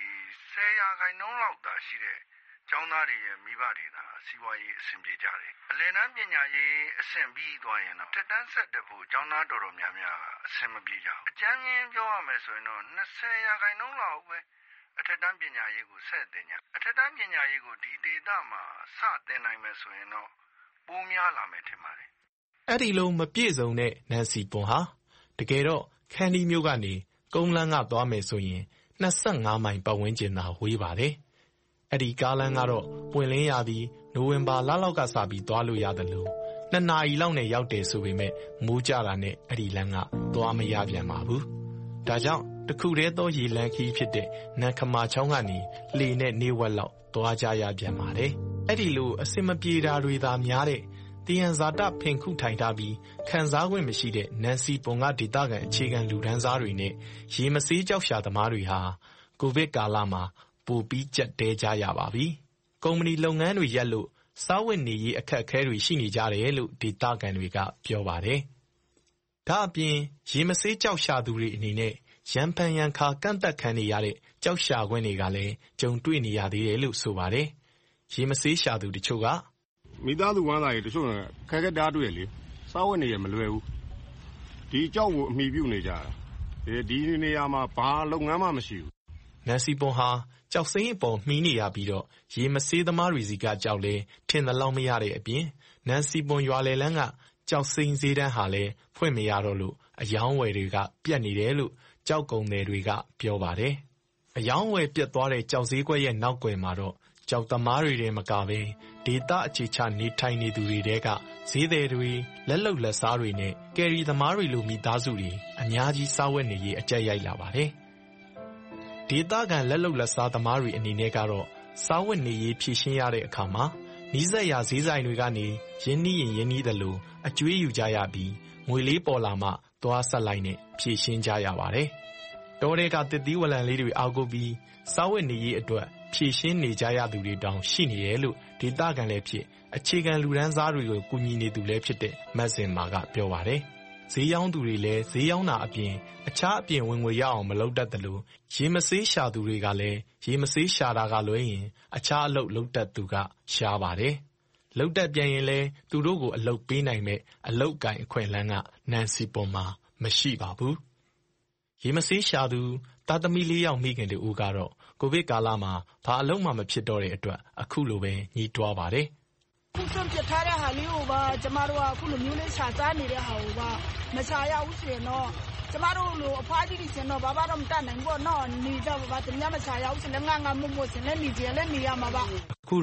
10%လောက်သာရှိတဲ့ကျောင်းသားတွေရဲ့မိဘတွေသာစီးပွားရေးအဆင်ပြေကြတယ်။အလယ်တန်းပညာရေးအဆင့်ပြီးသွားရင်တော့တက်တန်းဆက်တက်ဖို့ကျောင်းသားတော်တော်များများအဆင်မပြေကြဘူး။အကျဉ်းချင်းပြောရမယ်ဆိုရင်တော့20%လောက်ပဲအထက်တန်းပညာရေးကိုဆက်တင်ကြ။အထက်တန်းပညာရေးကိုဒီဒေသမှာစတင်နိုင်မယ်ဆိုရင်တော့ပိုများလာမယ်ထင်ပါတယ်။အဲ့ဒီလိုမပြည့်စုံတဲ့နန်စီပွန်ဟာတကယ်တော့ခန်းဒီမြို့ကနေကုန်းလန်းကသွားမယ်ဆိုရင်25မိုင်ပတ်ဝန်းကျင်သာဝေးပါတယ်။အဲ့ဒီကားလမ်းကတော့ပွင့်လင်းရာသီနိုဝင်ဘာလလောက်ကစပြီးသွားလို့ရတယ်လို့2 နာရီလောက်နဲ့ရောက်တယ်ဆိုပေမဲ့မိုးကြတာနဲ့အဲ့ဒီလမ်းကသွားမရပြန်ပါဘူး။ဒါကြောင့်တခုတည်းသောရေလမ်းခီးဖြစ်တဲ့နန်ခမာချောင်းကနေလှေနဲ့နေဝက်လောက်သွားကြရပြန်ပါတယ်။အဲ့ဒီလိုအစင်မပြေတာတွေသာများတဲ့တရားဇာတဖင်ခုထိုင်ထားပြီးခံစား권မရှိတဲ့နန်စီပွန်ကဒေသခံအခြေခံလူဒန်းစားတွေနဲ့ရေမဆေးကြောက်ရှာသမားတွေဟာကိုဗစ်ကာလမှာပိုပြီးကြက်တဲကြရပါပြီ။ကုမ္ပဏီလုပ်ငန်းတွေရပ်လို့စားဝတ်နေရေးအခက်အခဲတွေရှိနေကြတယ်လို့ဒေသခံတွေကပြောပါတယ်။ဒါအပြင်ရေမဆေးကြောက်ရှာသူတွေအနေနဲ့ရန်ဖန်ရန်ခါကန့်သက်ခံနေရတဲ့ကြောက်ရှာ권တွေကလည်းကြုံတွေ့နေရသေးတယ်လို့ဆိုပါတယ်။ရေမဆေးရှာသူတချို့ကမိသားစုဝမ်းသာရေးတချို့ခက်ခဲတားတွေ့လေစားဝတ်နေရမလွယ်ဘူးဒီကြောက်ကိုအမိပြုနေကြတာဒီနေရာမှာဘာလုပ်ငန်းမှမရှိဘူးနန်စီပွန်ဟာကြောက်စိမ်းအပေါ်မှီးနေရပြီးတော့ရေမဆေးသမားတွေစီကကြောက်လဲထင်သလောက်မရတဲ့အပြင်နန်စီပွန်ရွာလေလန်းကကြောက်စိမ်းဈေးတန်းဟာလည်းဖွင့်မရတော့လို့အယောင်းဝယ်တွေကပြတ်နေတယ်လို့ကြောက်ကုန်တယ်တွေကပြောပါတယ်အယောင်းဝယ်ပြတ်သွားတဲ့ကြောက်ဈေးကွက်ရဲ့နောက်ကွယ်မှာတော့ကြောက်သမားတွေထဲမကပဲဒေသအခြေချနေထိုင်နေသူတွေတဲကဈေးသည်တွေလက်လုံလက်စားတွေနဲ့ကယ်ရီသမားတွေလိုမိသားစုတွေအများကြီးစားဝတ်နေရေးအကျက်ရိုက်လာပါတယ်။ဒေသခံလက်လုံလက်စားသမားတွေအနေနဲ့ကတော့စားဝတ်နေရေးဖြည့်ရှင်းရတဲ့အခါမှာနီးစပ်ရာဈေးဆိုင်တွေကနေရင်းနှီးရင်ရင်းနှီးတယ်လို့အကျွေးယူကြရပြီးငွေလေးပေါ်လာမှသွားဆက်လိုက်နဲ့ဖြည့်ရှင်းကြရပါတယ်။တောထဲကတစ်သီးဝလံလေးတွေအောက်ကိုပြီးစားဝတ်နေရေးအတွက်ဖြည့်ရှင်းနေကြရသူတွေတောင်ရှိနေတယ်လို့ဒေသခံလည်းဖြစ်အခြေခံလူဒန်းစားတွေကိုကူညီနေသူလည်းဖြစ်တဲ့မတ်စင်မာကပြောပါတယ်။ဈေးရောင်းသူတွေလည်းဈေးရောင်းတာအပြင်အခြားအပြင်ဝင်ငွေရအောင်မလုပ်တတ်တယ်လို့ရေမဆေးရှာသူတွေကလည်းရေမဆေးရှာတာကလွဲရင်အခြားအလုပ်လုပ်တတ်သူကရှားပါတယ်။လုပ်တတ်ပြန်ရင်လည်းသူတို့ကိုအလုပ်ပေးနိုင်မဲ့အလုပ်ကိုင်အခွင့်အလမ်းကနန်စီပွန်မှာမရှိပါဘူး။ရေမဆေးရှာသူသားသမီး4 ယောက်မိခင်တူကတော့ကိုဗစ်ကာလမှာဘာအလုံးမှမဖြစ်တော့တဲ့အတွက်အခုလိုပဲညှိတွားပါတယ်ခုစွန့်ပစ်ထားတဲ့ဟာလေးကိုပါကျမတို့ကအခုလိုမျိုးလေးရှာစားနေတဲ့ဟာကိုပါမရှာရဘူးဆိုရင်တော့ကျမတို့လိုအဖွားကြီးတွေရှင်တော့ဘာတော့မတတ်နိုင်ဘူးနော်နေကြပါတမမရှာရဘူးဆိုလည်းငါမမို့စင်လည်းနေကြလည်းနေရမှာပါအခုတော့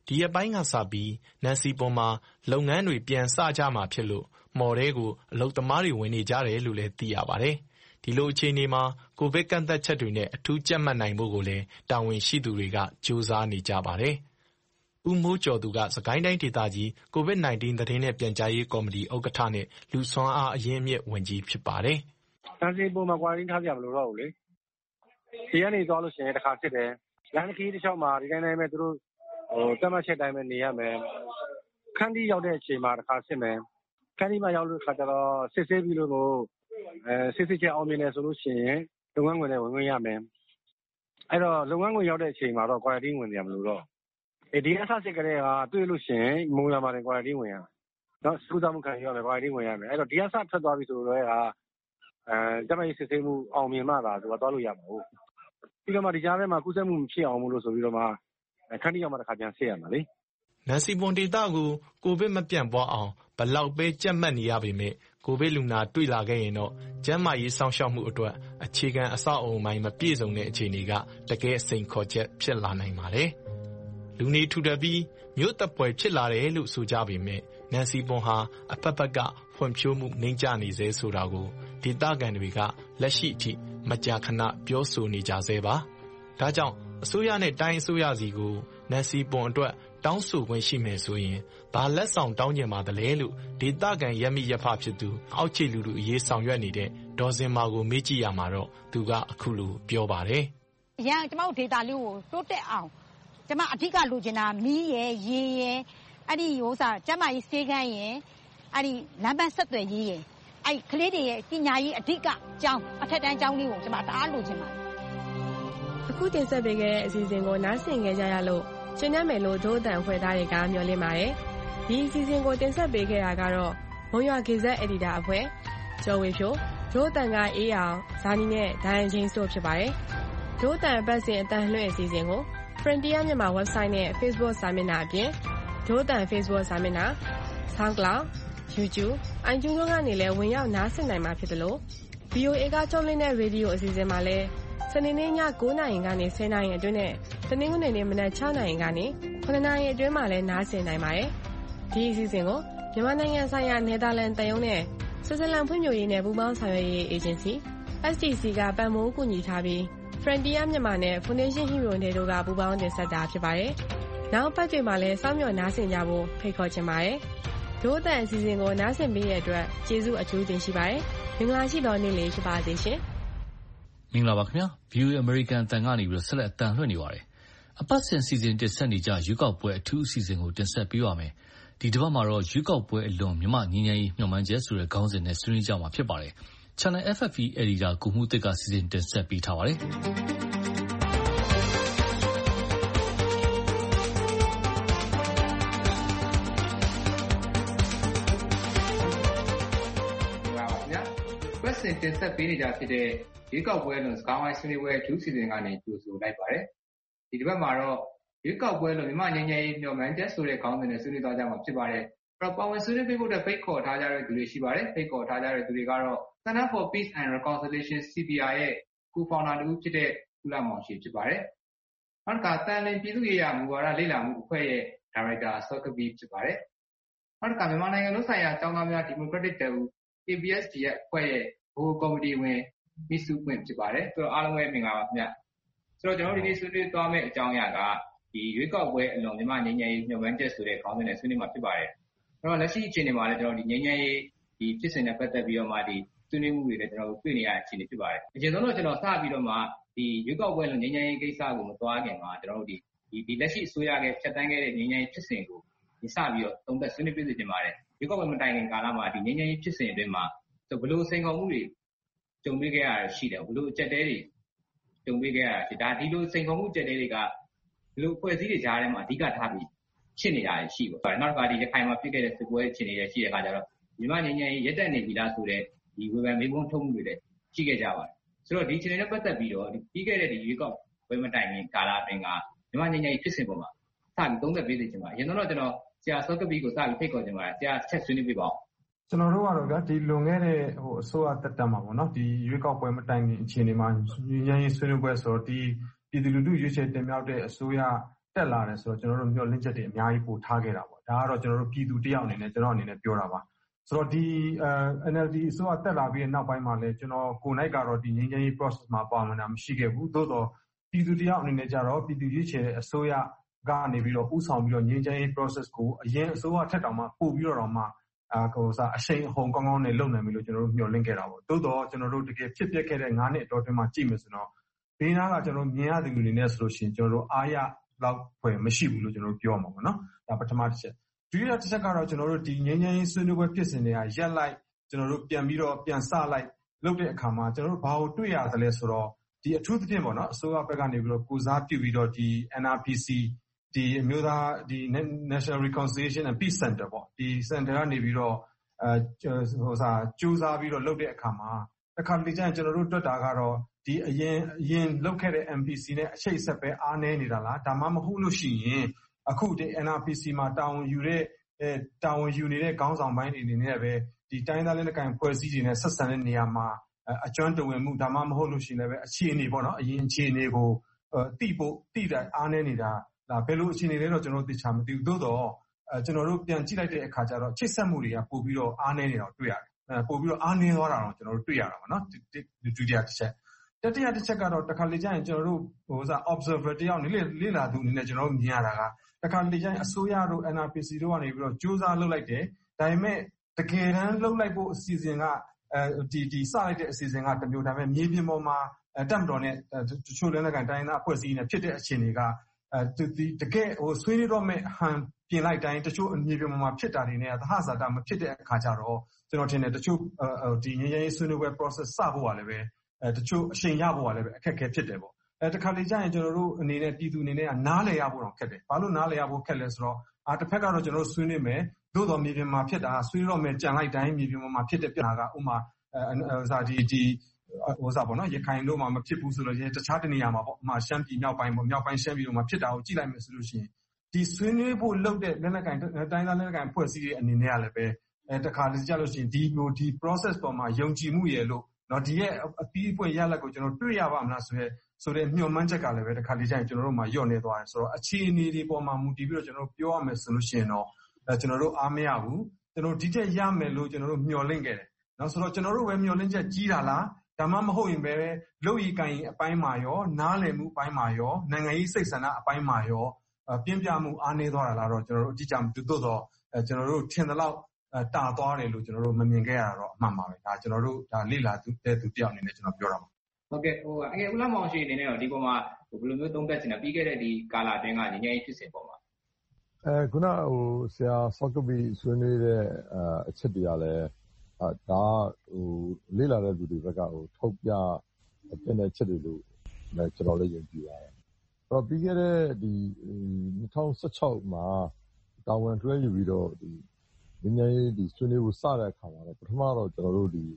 ဒီရက်ပိုင်းကစပြီးနန်စီပွန်မှာလုပ်ငန်းတွေပြန်စကြမှာဖြစ်လို့မော်တဲကိုအလုပ်သမားတွေဝင်နေကြတယ်လို့လည်းသိရပါတယ်။ဒီလိုအခြေအနေမှာကိုဗစ်ကန့်သတ်ချက်တွေနဲ့အထူးကြပ်မတ်နိုင်ဖို့ကိုလည်းတာဝန်ရှိသူတွေကကြိုးစားနေကြပါတယ်။ဦးမိုးကျော်သူကစကိုင်းတိုင်းဒေသကြီး COVID-19 သတင်းနဲ့ပြန်ကြားရေးကော်မတီဥက္ကဋ္ဌနဲ့လူစွမ်းအားအရင်းအမြစ်ဝန်ကြီးဖြစ်ပါတယ်။နန်စီပွန်မှာ quarantine ထားကြမလို့တော့ဘူးလေ။ဒီကနေသွားလို့ရှိရင်တစ်ခါစစ်တယ်။လမ်းခီးတစ်လျှောက်မှာဒီတိုင်းတိုင်းပဲသူတို့သတ်မှတ်ချက်တိုင်းပဲနေရမယ်။ခန်းတီးရောက်တဲ့အချိန်မှာတစ်ခါစစ်မယ်။ခန်းတီးမှာရောက်လို့ခါကျတော့စစ်ဆေးပြီးလို့စစ်ချက်အောင်မြင်တယ်ဆိုလို့ရှိရင်လုပ်ငန်းခွင်နဲ့ဝင်ခွင့်ရမယ်။အဲ့တော့လုပ်ငန်းခွင်ရောက်တဲ့အချိန်မှာတော့ quarantine ဝင်ကြမလို့တော့ဒီအဆစစ်ကြတဲ့ကတွေ့လို့ရှိရင်မုံလာပါတယ် quarantine ဝင်ရမယ်။နော်စူးစမ်းမှုခံရမယ် quarantine ဝင်ရမယ်။အဲ့တော့ဒီအဆထွက်သွားပြီဆိုတော့ကျမကြီးစစ်ဆေးမှုအောင်မြင်မှသာသူကသွားလို့ရမှာဟုတ်။ပြီးတော့မှဒီကြားထဲမှာကူးစက်မှုမဖြစ်အောင်လို့ဆိုပြီးတော့မှခန်းတီးရောက်မှတစ်ခါပြန်စစ်ရမှာလေ။နန်စီပွန်ဒေသကိုကိုဗစ်မပြန့်ပွားအောင်ဘလောက်ပဲကြက်မှတ်နေရပေမဲ့ကိုဗစ်လူနာတွေ့လာခဲ့ရင်တော့ကျန်းမာရေးစောင့်ရှောက်မှုအတွက်အခြေခံအဆောက်အအုံပိုင်းမပြည့်စုံတဲ့အခြေအနေကတကယ်စိန်ခေါ်ချက်ဖြစ်လာနိုင်ပါတယ်။လူနေထူထပ်ပြီးမြို့သက်ပွဲဖြစ်လာတယ်လို့ဆိုကြပေမဲ့နန်စီပွန်ဟာအဖက်ဖက်ကဖွံ့ဖြိုးမှုနှိမ့်ကျနေစေဆိုတာကိုဒေသခံတွေကလက်ရှိအထိမကြာခဏပြောဆိုနေကြဆဲပါ။ဒါကြောင့်အစိုးရနဲ့တိုင်းအစိုးရစီကိုနန်စီပွန်အတွက်တောင်းဆိုခွင့်ရှိမယ်ဆိုရင်ဘာလက်ဆောင်တောင်းကြမှာတလဲလို့ဒေသခံရက်မိရက်ဖဖြစ်သူအောက်ခြေလူလူအရေးဆောင်ရွက်နေတဲ့ဒေါ်စင်မာကိုမေးကြည့်ရမှာတော့သူကအခုလိုပြောပါတယ်။အရင်ကျမတို့ဒေသလေးကိုတိုးတက်အောင်ကျမအဓိကလိုချင်တာမီးရယ်ရေရယ်အဲ့ဒီကျမကြီးစေးကန်းရယ်အဲ့ဒီလမ်းပန်းဆက်သွယ်ရေးရယ်အဲ့ကလေးတွေရဲ့ပညာရေးအဓိကကျောင်းအထက်တန်းကျောင်းလေးကိုကျမတအားလိုချင်ပါတယ်။အခုတင်ဆက်ပေးခဲ့တဲ့အစီအစဉ်ကိုနားဆင်ကြရလို့ရှင်းရမယ်လို့ဒို့အတန်ဖွဲ့သားတွေကမျှော်လင့်ပါတယ်။ဒီအစီအစဉ်ကိုတင်ဆက်ပေးခဲ့တာကတော့မုံရွာဂေဇက်အက်ဒီတာအဖွဲ့ကျော်ဝေဖြိုဒို့အတန်ကအေးအောင်ဇာနီနဲ့ဒိုင်ချင်းတို့ဖြစ်ပါတယ်။ဒို့အတန်ပတ်စဉ်အတန်လွှင့်အစီအစဉ်ကို Frontier မြန်မာ website နဲ့ Facebook စာမျက်နှာအပြင်ဒို့အတန် Facebook စာမျက်နှာ SoundCloud YouTube iTunes တို့ကနေလည်းဝင်ရောက်နားဆင်နိုင်မှာဖြစ်တယ်လို့ VOA ကကြော်လင်းတဲ့ရေဒီယိုအစီအစဉ်မှာလည်းစနေနေ့ည9:00 နာရီကနေ10:00 နာရီအတွင်းနဲ့တနင်္ဂနွေနေ့မနက်6:00 နာရီကနေ9:00 နာရီအတွင်းမှာလည်းနားဆင်နိုင်ပါတယ်။ဒီအစီအစဉ်ကိုမြန်မာနိုင်ငံဆိုင်ရာနယ်သာလန်တန်ယုံနဲ့ဆွစ်ဇာလန်ဖွံ့ဖြိုးရေးနဲ့ပူးပေါင်းဆောင်ရွက်ရေးအေဂျင်စီ STC ကပံ့ပိုးကူညီထားပြီး Frontier မြန်မာနဲ့ Foundation Hero တို့ကပူးပေါင်းတင်ဆက်တာဖြစ်ပါတယ်။နောက်ပတ်တွေမှာလည်းစောင့်မျှော်နားဆင်ကြဖို့ဖိတ်ခေါ်ချင်ပါတယ်။ဒို့အတန်အစီအစဉ်ကိုနားဆင်ပေးတဲ့အတွက်ကျေးဇူးအထူးတင်ရှိပါတယ်။မင်္ဂလာရှိသောနေ့လေးဖြစ်ပါစေရှင်။မင်္ဂလာပါခင်ဗျာ။ VOA American အသံကနေဆက်လက်အသံလွှင့်နေပါတယ်။အပတ်စဉ်စီစဉ်တင်ဆက်နေကြရွေးကောက်ပွဲအထူးအစီအစဉ်ကိုတင်ဆက်ပေးပါမယ်။ဒီတစ်ပတ်မှာတော့ရွေးကောက်ပွဲအလွန်မြန်မာငြိမ်းချမ်းရေးမျှော်မှန်းချက်ဆိုတဲ့ခေါင်းစဉ်နဲ့ဆွေးနွေးကြမှာဖြစ်ပါတယ်။ Channel FFE Editor ကိုမှုသစ်ကစီစဉ်တင်ဆက်ပေးထားပါတယ်။တင်ဆက်ပေးနေကြဖြစ်တဲ့ရွေးကောက်ပွဲလွန်စကားဝိုင်းဆွေးနွေးပွဲအထူးစီစဉ်ကနေကြိုဆိုလိုက်ပါတယ်။ဒီတစ်ပတ်မှာတော့ရွေးကောက်ပွဲလွန်မြန်မာငြိမ်းချမ်းရေးမျှော်မှန်းချက်ဆိုတဲ့ခေါင်းစဉ်နဲ့ဆွေးနွေးသွားကြမှာဖြစ်ပါတယ်။အဲ့တော့ပါဝင်ဆွေးနွေးပေးဖို့ဖိတ်ခေါ်ထားကြတဲ့သူတွေရှိပါတယ်။ဖိတ်ခေါ်ထားကြတဲ့သူတွေကတော့ Center for Peace and Reconciliation CPR ရဲ့ Co-founder တူဖြစ်တဲ့ဦးလှမောင်ရှိဖြစ်ပါတယ်။နောက်တစ်ခါတန်လင်းပြည်သူ့ရေးရာမူဝါဒလေ့လာမှုအဖွဲ့ရဲ့ဒါရိုက်တာစောကပီဖြစ်ပါတယ်။နောက်တစ်ခါမြန်မာနိုင်ငံလုံးဆိုင်ရာကျောင်းသားများဒီမိုကရက်တစ်တပ်ဦး ABSD ရဲ့အဖွဲ့ရဲ့ဘိုးကော်မတီဝင်မိစုပွင့်ဖြစ်ပါတယ်ဆိုတော့အားလုံးပဲမင်္ဂလာပါခင်ဗျဆိုတော့ကျွန်တော်ဒီနေ့ဆွေးနွေးသွားမယ့်အကြောင်းအရာကဒီရွေးကောက်ပွဲအလွန်မြန်မာငြိမ်းချမ်းရေးမျှော်မှန်းချက်ဆိုတဲ့ခေါင်းစဉ်နဲ့ဆွေးနွေးမှာဖြစ်ပါတယ်အဲ့တော့လက်ရှိအခြေအနေမှာလည်းကျွန်တော်ဒီငြိမ်းချမ်းရေးဒီဖြစ်စဉ်နဲ့ပတ်သက်ပြီးတော့မှဒီဆွေးနွေးမှုတွေလည်းကျွန်တော်တွေ့နေရတဲ့အခြေအနေဖြစ်ပါတယ်အရင်ဆုံးတော့ကျွန်တော်စပြီးတော့မှဒီရွေးကောက်ပွဲအလွန်ငြိမ်းချမ်းရေးကိစ္စကိုမသွားခင်မှာကျွန်တော်တို့ဒီလက်ရှိအစိုးရရဲ့ဖြတ်တန်းခဲ့တဲ့ငြိမ်းချမ်းရေးဖြစ်စဉ်ကိုဒီစပြီးတော့သုံးသပ်ဆွေးနွေးပြည့်စုံပါတယ်ရွေးကောက်ပွဲမတိုင်ခင်ကာလမှာဒီငြိမ်းချမ်းရေးဖြစ်စဉ်အတွင်းမှာဘယ်လိုစိန်ခေါ်မှုတွေကြုံတွေ့ခဲ့ရတာရှိတယ်ဘယ်လိုအကျက်တဲတွေကြုံတွေ့ခဲ့ရတာရှိဒါဒီလိုစိန်ခေါ်မှုကျက်တဲတွေကဘယ်လိုဖွဲ့စည်းတွေကြားထဲမှာအဓိကထားပြီးဖြစ်နေတာရှိပေါ့နောက်တစ်ခါဒီရခိုင်မှာဖြစ်ခဲ့တဲ့စစ်ပွဲအခြေအနေတွေရှိတဲ့အခါကျတော့မြန်မာငြိမ်းချမ်းရေးရက်တက်နေပြီလားဆိုတဲ့ဒီဝေဖန်မေးခွန်းထုတ်မှုတွေလည်းရှိခဲ့ကြပါတယ်ဆိုတော့ဒီအခြေအနေနဲ့ပတ်သက်ပြီးတော့ပြီးခဲ့တဲ့ဒီရွေးကောက်ပွဲမတိုင်ခင်ကာလအတွင်းကမြန်မာငြိမ်းချမ်းရေးဖြစ်စဉ်ပေါ်မှာစပြီးသုံးသပ်ပေးစေချင်ပါတယ်အရင်တော့ကျွန်တော်ဆရာစောကပီကိုစပြီးဖိတ်ခေါ်ချင်ပါတယ်ဆရာချက်ဆွေးနွေးပြပါဦးကျွန်တော်တို့ကတော့ဗျာဒီလွန်ခဲ့တဲ့အစိုးရတက်တက်မှာပေါ့နော်ဒီရွေးကောက်ပွဲမတိုင်ခင်အခြေအနေမှာညဉ့်ညမ်းရေးဆွေးနွေးပွဲဆိုတော့ဒီပြည်သူလူထုရွေးချယ်တင်မြှောက်တဲ့အစိုးရတတက်လာတယ်ဆိုတော့ကျွန်တော်တို့မျှော်လင့်ချက်တွေအများကြီးပိုထားခဲ့တာပေါ့ဒါကတော့ကျွန်တော်တို့ပြည်သူတယောက်အနေနဲ့ကျွန်တော်အနေနဲ့ပြောတာပါဆိုတော့ဒီ NLD အစိုးရတက်လာပြီးတဲ့နောက်ပိုင်းမှာလည်းကျွန်တော်ကိုယ်နိုင်ကတော့ဒီငြိမ်းချမ်းရေး process မှာပါဝင်တာမရှိခဲ့ဘူးသို့တော့ပြည်သူတယောက်အနေနဲ့ကြတော့ပြည်သူရွေးချယ်တဲ့အစိုးရကနေပြီးတော့ဥဆောင်ပြီးတော့ငြိမ်းချမ်းရေး process ကိုအရင်အစိုးရထက်တောင်မှပို့ပြီးတော့မှအရှိန်အဟုန်ကောင်းကောင်းနဲ့လုပ်နိုင်ပြီလို့ကျွန်တော်တို့မျှော်လင့်ခဲ့တာပေါ့သို့တော့ကျွန်တော်တို့တကယ်ဖြစ်ပျက်ခဲ့တဲ့9နှစ်အတော်အတွင်းမှာကြည့်မယ်ဆိုတော့ဘေးနားကကျွန်တော်မြင်ရသူတွေနဲ့ဆိုလို့ရှိရင်ကျွန်တော်တို့အားရလောက်ဖွယ်မရှိဘူးလို့ကျွန်တော်တို့ပြောမှာပေါ့နော်ဒါပထမတစ်ချက်ဒုတိယတစ်ချက်ကတော့ကျွန်တော်တို့ဒီငြိမ်းချမ်းရေးဆွေးနွေးပွဲဖြစ်စဉ်တွေကရက်လိုက်ကျွန်တော်တို့ပြန်ပြီးတော့ပြန်စလိုက်လုပ်တဲ့အခါမှာကျွန်တော်တို့ဘာကိုတွေ့ရသလဲဆိုတော့ဒီအထူးသဖြင့်ပေါ့နော်အစိုးရဘက်ကနေပြီးတော့ကိုစားပြုပြီးတော့ဒီ NRPC ဒီအမျိုးသားဒီ National Reconciliation and Peace Center ပေါ့ဒီ center ကနေပြီးတော့ကြိုးစားပြီးတော့လုပ်တဲ့အခါမှာတစ်ခါတလေကျရင်ကျွန်တော်တို့တွေ့တာကတော့ဒီအရင်လုပ်ခဲ့တဲ့ MPC နဲ့အချိတ်ဆက်ပဲအားနည်းနေတာလားဒါမှမဟုတ်လို့ရှိရင်အခုဒီ NRPC မှာတာဝန်ယူနေတဲ့ခေါင်းဆောင်ပိုင်းတွေအနေနဲ့ပဲဒီတိုင်းသားလက်နက်ကိုင်ဖွဲ့စည်းတွေနဲ့ဆက်ဆံတဲ့နေရာမှာအကျွမ်းတဝင်မှုဒါမှမဟုတ်လို့ရှိရင်လည်းအခြေအနေပေါ့နော်အရင်အခြေအနေကိုတိတဲ့အားနည်းနေတာဒါဘယ်လိုအခြေအနေလဲတော့ကျွန်တော်တို့သိချာမသိဘူးသို့တော့ကျွန်တော်တို့ပြန်ကြည့်လိုက်တဲ့အခါကျတော့ချိတ်ဆက်မှုတွေကပို့ပြီးတော့အားနည်းနေတာကိုတွေ့ရတယ်ပို့ပြီးတော့အားနည်းသွားတာတော့ကျွန်တော်တို့တွေ့ရတာပါနော်ဒုတိယတစ်ချက်တတိယတစ်ချက်ကတော့တစ်ခါလေကြာရင်ကျွန်တော်တို့observer တယောက်လေ့လာသူအနေနဲ့ကျွန်တော်တို့မြင်ရတာကတစ်ခါလေကြာရင်အစိုးရတို့ NRPC တို့ကနေပြီးတော့စူးစမ်းလုပ်လိုက်တယ်ဒါပေမဲ့တကယ်တမ်းလုပ်လိုက်ဖို့အစီအစဉ်ကဒီစလိုက်တဲ့အစီအစဉ်ကတမျိုးဒါပေမဲ့မြေပြင်ပေါ်မှာတက်မတော်နဲ့တချို့လက်နက်ကိုင်တိုင်းသားအဖွဲ့အစည်းနဲ့ဖြစ်တဲ့အခြေအနေကတကယ်ဆွေးနွေးတော့မဲ့ဟန်ပြင်လိုက်တိုင်းတချို့မြေပြင်ပေါ်မှာဖြစ်တာတွေနဲ့သဟဇာတမဖြစ်တဲ့အခါကျတော့ကျွန်တော်ထင်တယ်တချို့ဒီငြိမ်းချမ်းရေးဆွေးနွေးပွဲ process စဖို့ကလည်းပဲတချို့အချိန်ရဖို့ကလည်းပဲအခက်အခဲဖြစ်တယ်ပေါ့တခါလေကြာရင်ကျွန်တော်တို့အနေနဲ့ပြည်သူအနေနဲ့ကနားလည်ရဖို့တော့ခက်တယ်ဘာလို့နားလည်ရဖို့ခက်လဲဆိုတော့တစ်ဖက်ကတော့ကျွန်တော်တို့ဆွေးနွေးမယ်သို့တော်မြေပြင်မှာဖြစ်တာဆွေးတော့မယ်ကြံလိုက်တိုင်းမြေပြင်မှာဖြစ်တဲ့ပြဿနာကဥမာပေါ့နော်ရခိုင်တို့မှာမဖြစ်ဘူးဆိုလို့တခြားတနေရာမှာပေါ့ဥမာရှမ်းပြည်မြောက်ပိုင်းပေါ့မြောက်ပိုင်းရှမ်းပြည်တို့မှာဖြစ်တာကိုကြည့်လိုက်မယ်ဆိုလို့ရှိရင်ဒီဆွေးနွေးဖို့လုပ်တဲ့လက်နက်ကိုင်တိုင်းသားလက်နက်ကိုင်ဖွဲ့စည်းတဲ့အနေနဲ့ကလည်းပဲတခါလေကြာလို့ရှိရင်ဒီ process ပေါ်မှာယုံကြည်မှုရဲ့လို့နော်ဒီရဲ့အပြီးအပွင့်ရလက်ကိုကျွန်တော်တွေ့ရပါမလားဆိုတဲ့မျှော်မှန်းချက်ကလည်းပဲတခါလေကြာရင်ကျွန်တော်တို့မှာညော့နေသွားတယ်ဆိုတော့အခြေအနေတွေပေါ်မှာမူတည်ပြီးတော့ကျွန်တော်တို့ပြောရမယ်ဆိုလို့ရှိရင်တော့ကျွန်တော်တို့အားမရဘူးကျွန်တော်ဒီတက်ရမယ်လို့ကျွန်တော်တို့မျှော်လင့်ခဲ့တယ်နော်ဆိုတော့ကျွန်တော်တို့ပဲမျှော်လင့်ချက်ကြီးတာလားဒါမှမဟုတ်ရင်ပဲလုပ်ရည်ကိုင်အပိုင်းမှာရောနားလည်မှုအပိုင်းမှာရောနိုင်ငံရေးစိတ်ဆန္ဒအပိုင်းမှာရောပြင်းပြမှုအားနည်းသွားတာလားတော့ကျွန်တော်တို့အကြည့်ကြမသိတော့ကျွန်တော်တို့ထင်သလောက်တာသွားတယ်လို့ကျွန်တော်တို့မမြင်ခဲ့ရတော့အမှန်ပါပဲဒါကျွန်တော်တို့ဒါလေ့လာသူတယောက်အနေနဲ့ကျွန်တော်ပြောတာပါဟုတ်ကဲ့ဦးလှမောင်ရှိအနေနဲ့တော့ဒီပေါ်မှာဘယ်လိုမျိုးသုံးသပ်ချင်တာပြီးခဲ့တဲ့ဒီကာလအတွင်းကငြိမ်းချမ်းရေးဖြစ်စဉ်ပေါ်မှာခုနဆရာဆော့ကဘီဆွေးနွေးတဲ့အချက်တွေကလည်းဒါလေ့လာတဲ့လူတွေဘက်ကထုတ်ပြတဲ့ချက်တွေလို့လည်းကျွန်တော်လည်းယုံကြည်ပါတယ်အဲ့တော့ပြီးခဲ့တဲ့ဒီ2016မှာတာဝန်တွဲယူပြီးတော့ဒီငြိမ်းချမ်းရေးဒီဆွေးနွေးဖို့စတဲ့အခါမှာတော့ပထမတော့ကျွန်တော်တို့ဒီ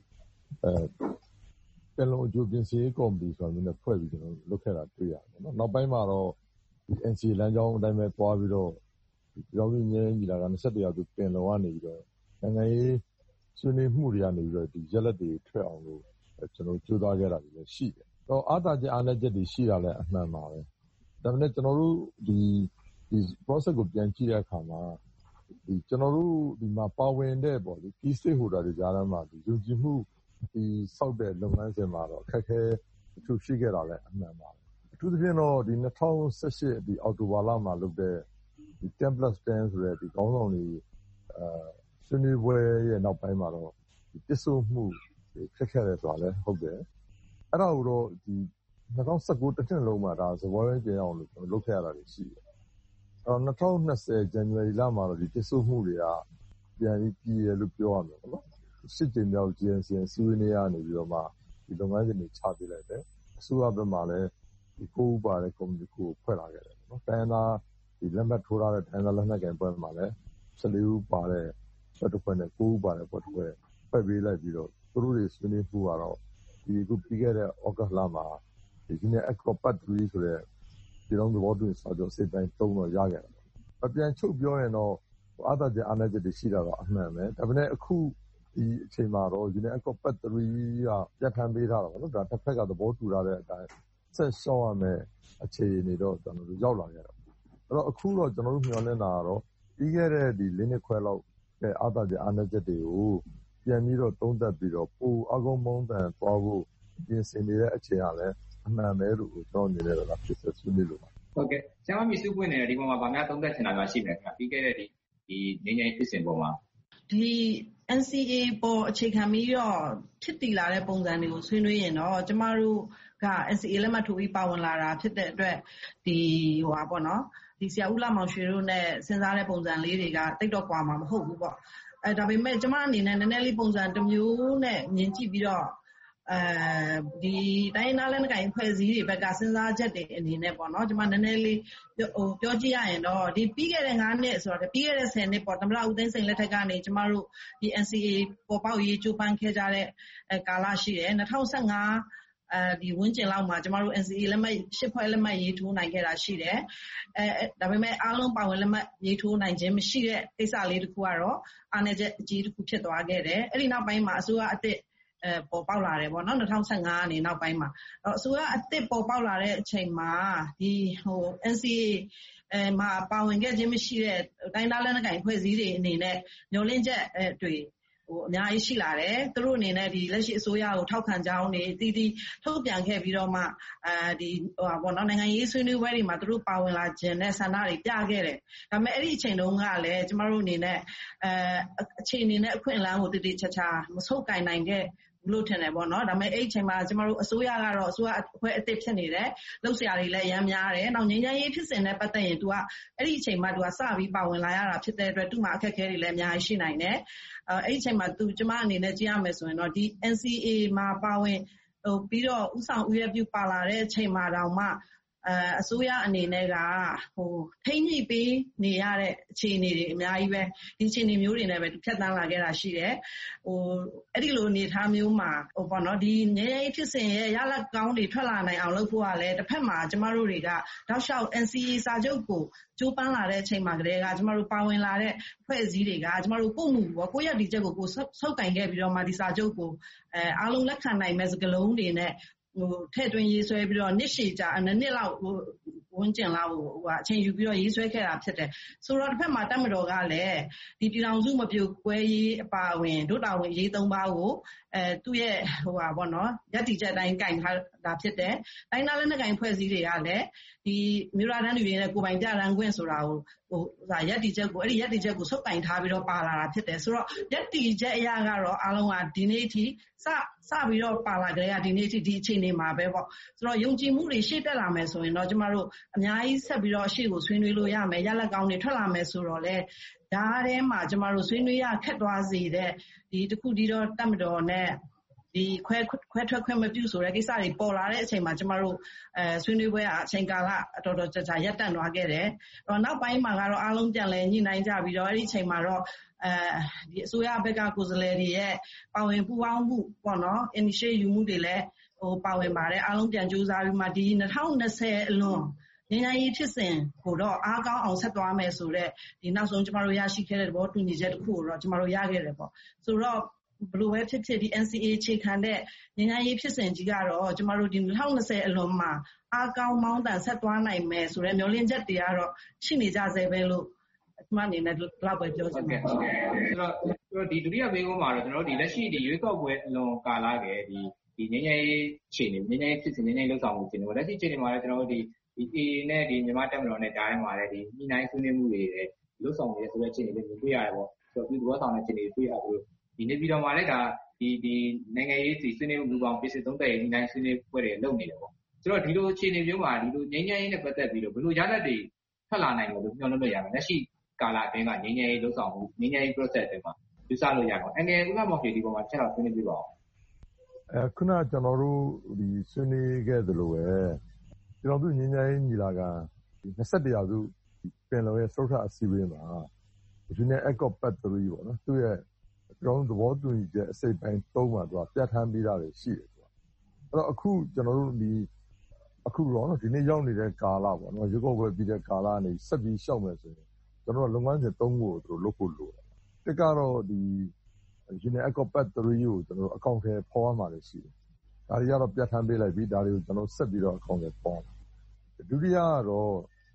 ပြန်လုံအကျိုးပြင်ဆင်ရေးကော်မတီဆိုတာမျိုးနဲ့ဖွဲ့ပြီးကျွန်တော်တို့လုပ်ခဲ့တာတွေ့ရတယ်နော်နောက်ပိုင်းမှာတော့ဒီ NCA လမ်းကြောင်းအတိုင်းပဲပွားပြီးတော့ဒီပြောင်းလဲငြိမ်းချမ်းရေးလာက21ရာစုပြန်လုံကနေပြီးတော့နိုင်ငံရေးဆွေးနွေးမှုတွေကနေပြီးတော့ဒီရက်လက်တွေထွက်အောင်လို့ကျွန်တော်ကြိုးစားခဲ့တာတွေလည်းရှိတယ်တော့အားသာချက်အားနည်းချက်တွေရှိတာလည်းအမှန်ပါပဲဒါပေမဲ့ကျွန်တော်တို့ဒီ process ကိုပြန်ကြည့်တဲ့အခါမှာဒီကျွန်တော်တို့ဒီမှာပါဝင်တဲ့ပေါ့လေ key stakeholder တွေကြားထဲမှာဒီယုံကြည်မှုဒီစောက်တဲ့လုပ်ငန်းစဉ်မှာတော့အခက်အခဲတချို့ရှိခဲ့တာလည်းအမှန်ပါပဲအထူးသဖြင့်တော့ဒီ2018ဒီအောက်တိုဘာလမှာလုပ်တဲ့ဒီ 10+10 ဆိုတဲ့ဒီခေါင်းဆောင်တွေဆွေးနွေးပွဲရဲ့နောက်ပိုင်းမှာတော့ဒီတစ္ဆုတ်မှုဖြစ်ခဲ့တယ်ဆိုတာလည်းဟုတ်တယ်အဲ့ဒါကိုတော့ဒီ2019တစ်နှစ်လုံးမှာဒါသဘောရင်းကျင်းအောင်လို့ကျွန်တော်လုပ်ခဲ့ရတာတွေရှိတယ်2020 January လမှာတော့ဒီတစ္ဆုတ်မှုတွေကပြန်ပြီးပြည်ရလို့ပြောရမယ်ပေါ့နော်စစ်တင်မြောက် GNCN စီးပွားရေးကနေပြီးတော့မှဒီလုပ်ငန်းစဉ်တွေချပေးလိုက်တယ်အစိုးရဘက်မှလည်းဒီကိုဥပါတဲ့ committee ကိုဖွဲ့လာခဲ့တယ်နော်တိုင်းသားဒီလက်မှတ်ထိုးထားတဲ့တိုင်းသားလက်နက်ကိုင်ပွဲမှာလည်း14ဦးပါတဲ့ဖွဲ့တစ်ဖွဲ့နဲ့9ဦးပါတဲ့ဖွဲ့တစ်ဖွဲ့ဖွဲ့ပေးလိုက်ပြီးတော့သူတို့တွေဆွေးနွေးမှုကတော့ဒီခုပြီးခဲ့တဲ့ August လမှာဒီ Union Accord Part 3ဆိုတဲ့ဒီလုံးသဘောတူစာချုပ်စိတ်တိုင်း3တော့ရခဲ့တယ်အပြန်ချုပ်ပြောရင်တော့အားသာချက်အားနည်းချက်တွေရှိတာတော့အမှန်ပဲဒါပေမဲ့အခုဒီအချိန်မှာတော့ Union Accord Part 3ကပြဋ္ဌာန်းပေးထားတာပေါ့နော်ဒါတစ်ဖက်ကသဘောတူထားတဲ့အတိုင်းဆက်ရှောက်ရမယ်အခြေအနေတော့ကျွန်တော်တို့ရောက်လာခဲ့တာတော့အခုတော့ကျွန်တော်တို့မျှော်လင့်တာကတော့ပြီးခဲ့တဲ့ဒီ၄နှစ်ခွဲလောက်တဲ့အားသာချက်အားနည်းချက်တွေကိုပြန်ပြီးတော့သုံးသပ်ပြီးတော့ပိုအကုန်းမုန်းတန်သွားဖို့ပြင်ဆင်နေတဲ့အခြေအရလည်းအမှန်ပဲလို့ကျွန်တော်အနေနဲ့တော့ဖြစ်ဆက်ဆွေးနွေးလို့ပါဟုတ်ကဲ့ဆရာမမီစုပွင့်နေတဲ့ဒီပေါ်မှာဗာများသုံးသပ်ချင်တာရှိမယ်ခင်ဗျပြီးခဲ့တဲ့ဒီငြိမ်းချမ်းရေးဖြစ်စဉ်ပေါ်မှာဒီ NCA ပေါ်အခြေခံပြီးတော့ဖြစ်တည်လာတဲ့ပုံစံတွေကိုဆွေးနွေးရင်တော့ကျမတို့က NCA လက်မှတ်ထိုးပြီးပါဝင်လာတာဖြစ်တဲ့အတွက်ဒီဆရာဦးလှမောင်ရွှေတို့နဲ့စဉ်းစားတဲ့ပုံစံလေးတွေကတိတ်တော့ကွာမှာမဟုတ်ဘူးပေါ့ဒါပေမဲ့ကျမအနေနဲ့နည်းနည်းလေးပုံစံတစ်မျိုးနဲ့မြင်ကြည့်ပြီးတော့ဒီတိုင်းနာလက်နက်ကိုင်ဖွဲ့စည်းတွေဘက်ကစဉ်းစားချက်တွေအနေနဲ့ပေါ့နော်ကျမနည်းနည်းလေးပြောကြည့်ရရင်တော့ဒီပြီးခဲ့တဲ့9နှစ်ဆိုတော့ပြီးခဲ့တဲ့10နှစ်ပေါ့သမ္မတဦးသိန်းစိန်လက်ထက်ကနေကျမတို့ဒီ NCA ပေါ်ပေါက်ရေးကြိုးပမ်းခဲ့ကြတဲ့ကာလရှိတယ်2015ဒီဝန်းကျင်လောက်မှာကျမတို့ NCA လက်မှတ်8ဖွဲ့လက်မှတ်ရေးထိုးနိုင်ခဲ့တာရှိတယ်ဒါပေမဲ့အားလုံးပါဝင်လက်မှတ်ရေးထိုးနိုင်ခြင်းမရှိတဲ့ကိစ္စလေးတစ်ခုကတော့အားနည်းချက်အကြီးတစ်ခုဖြစ်သွားခဲ့တယ်အဲ့ဒီနောက်ပိုင်းမှာအစိုးရအသစ်ပေါ်ပေါက်လာတယ်ပေါ့နော်2015ကနေနောက်ပိုင်းမှာအစိုးရအသစ်ပေါ်ပေါက်လာတဲ့အချိန်မှာဒီ NCA မှာပါဝင်ခဲ့ခြင်းမရှိတဲ့တိုင်းသားလက်နက်ကိုင်ဖွဲ့စည်းတွေအနေနဲ့ညှို့လင့်ချက်တွေအများကြီးရှိလာတယ်သူတို့အနေနဲ့ဒီလက်ရှိအစိုးရကိုထောက်ခံကြောင်းနေတည်တည်ထုတ်ပြန်ခဲ့ပြီးတော့မှနိုင်ငံရေးဆွေးနွေးပွဲတွေမှာသူတို့ပါဝင်လာခြင်းနဲ့ဆန္ဒတွေပြခဲ့တယ်ဒါပေမဲ့အဲ့ဒီအချိန်တုန်းကလည်းကျမတို့အနေနဲ့အခြေအနေနဲ့အခွင့်အလမ်းကိုတည်တည်ချာချာမဆုပ်ကိုင်နိုင်ခဲ့လို့ထင်တယ်ပေါ့နော်ဒါပေမဲ့အဲ့ဒီအချိန်မှာကျမတို့အစိုးရကတော့အစိုးရအဖွဲ့အသစ်ဖြစ်နေတယ်လုပ်စရာတွေလည်းရမ်းများတယ်နောက်ငြိမ်းချမ်းရေးဖြစ်စဉ်နဲ့ပတ်သက်ရင် तू ကအဲ့ဒီအချိန်မှာ तू ကစပြီးပါဝင်လာရတာဖြစ်တဲ့အတွက်သူ့မှာအခက်အခဲတွေလည်းအများကြီးရှိနိုင်တယ်အဲ့ဒီအချိန်မှာ तू ကျမအနေနဲ့ကြည့်ရမယ်ဆိုရင်တော့ဒီ NCA မှာပါဝင်ပြီးတော့ဥဆောင်ဥရပြုပါလာတဲ့အချိန်မှာတောင်မှအစိုးရအနေနဲ့ကထိမ့်ညှိပေးနေရတဲ့အခြေအနေတွေအများကြီးပဲဒီအခြေအနေမျိုးတွေနဲ့ပဲဖြတ်သန်းလာခဲ့တာရှိတယ်အဲ့ဒီလိုအနေထားမျိုးမှာပေါ့နော်ဒီငြိမ်းချမ်းရေးဖြစ်စဉ်ရဲ့ရလဒ်ကောင်းတွေထွက်လာနိုင်အောင်လုပ်ဖို့ကလည်းတစ်ဖက်မှာကျမတို့တွေကတောက်လျှောက် NCA စာချုပ်ကိုကျိုးပန်းလာတဲ့အချိန်မှာကတည်းကကျမတို့ပါဝင်လာတဲ့ဖွဲ့စည်းတွေကကျမတို့ကိုယ့်မှုပေါ့ကိုယ့်ရည်တည်ချက်ကိုကိုဆုပ်ကင်ခဲ့ပြီးတော့မှဒီစာချုပ်ကိုအားလုံးလက်ခံနိုင်မဲ့စကားလုံးတွေနဲ့ထည့်သွင်းရေးဆွဲပြီးတော့နှစ်ရှည်ကြာနှစ်လောက်ဝန်းကျင်လောက်အချိန်ယူပြီးတော့ရေးဆွဲခဲ့တာဖြစ်တယ်ဆိုတော့တစ်ဖက်မှာတပ်မတော်ကလည်းဒီပြည်ထောင်စုမပြိုကွဲရေးအပါအဝင်ဒုတာဝန်ရေး3ပါးကိုသူ့ရဲ့ရည်တည်ချက်တိုင်းကင်ထားတာဖြစ်တယ်တိုင်းသားလက်နက်ကိုင်ဖွဲ့စည်းတွေကလည်းဒီမြို့သားတန်းတွေနဲ့ကိုယ်ပိုင်ပြဋ္ဌာန်းခွင့်ဆိုတာကိုရည်တည်ချက်ကိုအဲ့ဒီရည်တည်ချက်ကိုဆုပ်ကင်ထားပြီးတော့ပါလာတာဖြစ်တယ်ဆိုတော့ရည်တည်ချက်အရာကတော့အားလုံးကဒီနေ့အထိစပြီးတော့ပါလာကြတဲ့ဒီနေ့အထိဒီအခြေအနေမှာပဲပေါ့ဆိုတော့ယုံကြည်မှုတွေရှေ့တက်လာမယ်ဆိုရင်တော့ကျမတို့အများကြီးဆက်ပြီးတော့ရှေ့ကိုဆွေးနွေးလို့ရမယ်ရလဒ်ကောင်းတွေထွက်လာမယ်ဆိုတော့လေဒါထဲမှာကျမတို့ဆွေးနွေးရခက်သွားစေတဲ့ဒီတစ်ခုတည်းတော့တပ်မတော်နဲ့ဒီခွဲထွက်ခွင့်မပြုဆိုတဲ့ကိစ္စတွေပေါ်လာတဲ့အချိန်မှာကျမတို့ဆွေးနွေးပွဲအချိန်ကာလတော်တော်ကြာရပ်တန့်သွားခဲ့တယ်။နောက်ပိုင်းမှာကတော့အားလုံးပြန်လည်ညှိနှိုင်းကြပြီးတော့အဲ့ဒီအချိန်မှာတော့ဒီအစိုးရဘက်ကကိုယ်စားလှယ်တွေရဲ့ပါဝင်ပူးပေါင်းမှုပေါ့နော် initiative ယူမှုတွေလည်းပါဝင်ပါတယ်အားလုံးပြန်ကြိုးစားပြီးမှဒီ2020အလွန်ငြိမ်းချမ်းရေးဖြစ်စဉ်ကိုတော့အားကောင်းအောင်ဆက်သွားမယ်ဆိုတော့ဒီနောက်ဆုံးကျမတို့ရရှိခဲ့တဲ့သဘောတူညီချက်တစ်ခုကိုတော့ကျမတို့ရခဲ့တယ်ပေါ့ဆိုတော့ဘလို့ပဲဖြစ်ဖြစ်ဒီ NCA အခြေခံတဲ့ငြိမ်းချမ်းရေးဖြစ်စဉ်ကြီးကတော့ကျမတို့ဒီ2020အလွန်မှာအားကောင်းမောင်းတန်ဆက်သွားနိုင်မယ်ဆိုတော့မျှော်လင့်ချက်တွေကတော့ရှိနေကြသေးပဲလို့ကျမအနေနဲ့လောက်ပဲပြောချင်ပါတယ်ဆိုတော့ဒီဒုတိယဘေးကုန်းမှာတော့ကျွန်တော်တို့ဒီလက်ရှိဒီရွေးကောက်ပွဲအလွန်ကာလကဒီငြိမ်းချမ်းရေးအခြေအနေငြိမ်းချမ်းရေးဖြစ်စဉ်ငြိမ်းချမ်းရေးလှုပ်ဆောင်မှုအခြေအနေလက်ရှိအခြေအနေမှာလည်းကျွန်တော်တို့ဒီ AA နဲ့ဒီမြန်မာတပ်မတော်နဲ့ကြားထဲမှာလည်းဒီညှိနှိုင်းဆွေးနွေးမှုတွေလှုပ်ဆောင်နေတဲ့ဆိုတဲ့အခြေအနေလေးမြင်တွေ့ရတယ်ပေါ့ဆိုတော့ဒီသဘောဆောင်တဲ့အခြေအနေတွေ့ရပြီးဒီနေပြည်တော်မှာလည်းဒါဒီနိုင်ငံရေးစီဆွေးနွေးမှုပေါင်းပြည်စစ်သုံးသက်ရေးညှိနှိုင်းဆွေးနွေးပွဲတွေလုပ်နေတယ်ပေါ့ဆိုတော့ဒီလိုအခြေအနေမျိုးမှာဒီလိုငြိမ်းချမ်းရေးနဲ့ပတ်သက်ပြီးတော့ဘယ်လိုရလဒ်တွေထွက်လာနိုင်လို့ညှော်လို့ရမယ်လက်ရှိကာလအတွင်းကငြိမ်းချမ်းရေးလှုပ်ဆောင်မှုငြိမ်းချမ်းရေး process တွေမှာယူဆလို့ရအောင်အနေနဲ့ဥက္ကမောင်ဖြေဒီပေါ်မှာချက်တော့ဆွေးနွေးပြပါအောင်ခုနကျွန်တော်တို့ဒီဆွေးနွေးခဲ့သလိုပဲကျွန်တော်တို့ငြိမ်းချမ်းရေးညီလာခံ21ရာစုပင်လုံရဲ့စတုတ္ထအစည်းအဝေးမှာဒီနေ့ Act of Part 3ပေါ့နော်သူ့ရဲ့ကျွန်တော်တို့သဘောတူညီချက်အစိပ်ပိုင်း3မှာသူကပြဋ္ဌာန်းပေးတာတွေရှိတယ်သူကအဲ့တော့အခုကျွန်တော်တို့အခုတော့ဒီနေ့ရောက်နေတဲ့ကာလပေါ့နော်ရုပ်ောက်ပွဲပြီးတဲ့ကာလကနေဆက်ပြီးရှောက်မယ်ဆိုရင်ကျွန်တော်တို့လုပ်ငန်းစဉ်3ခုကိုသူတို့လုပ်ဖို့လိုတယ်တစ်ကတော့ဒီ Act of Part 3ကိုကျွန်တော်တို့အကောင့်ထဲပေါ်ရမှာလည်းရှိတယ်ဒါတွေကတော့ပြဋ္ဌာန်းပေးလိုက်ပြီးဒါတွေကိုကျွန်တော်ဆက်ပြီးတော့အကောင့်ထဲပေါ်ဒုတိယကတော့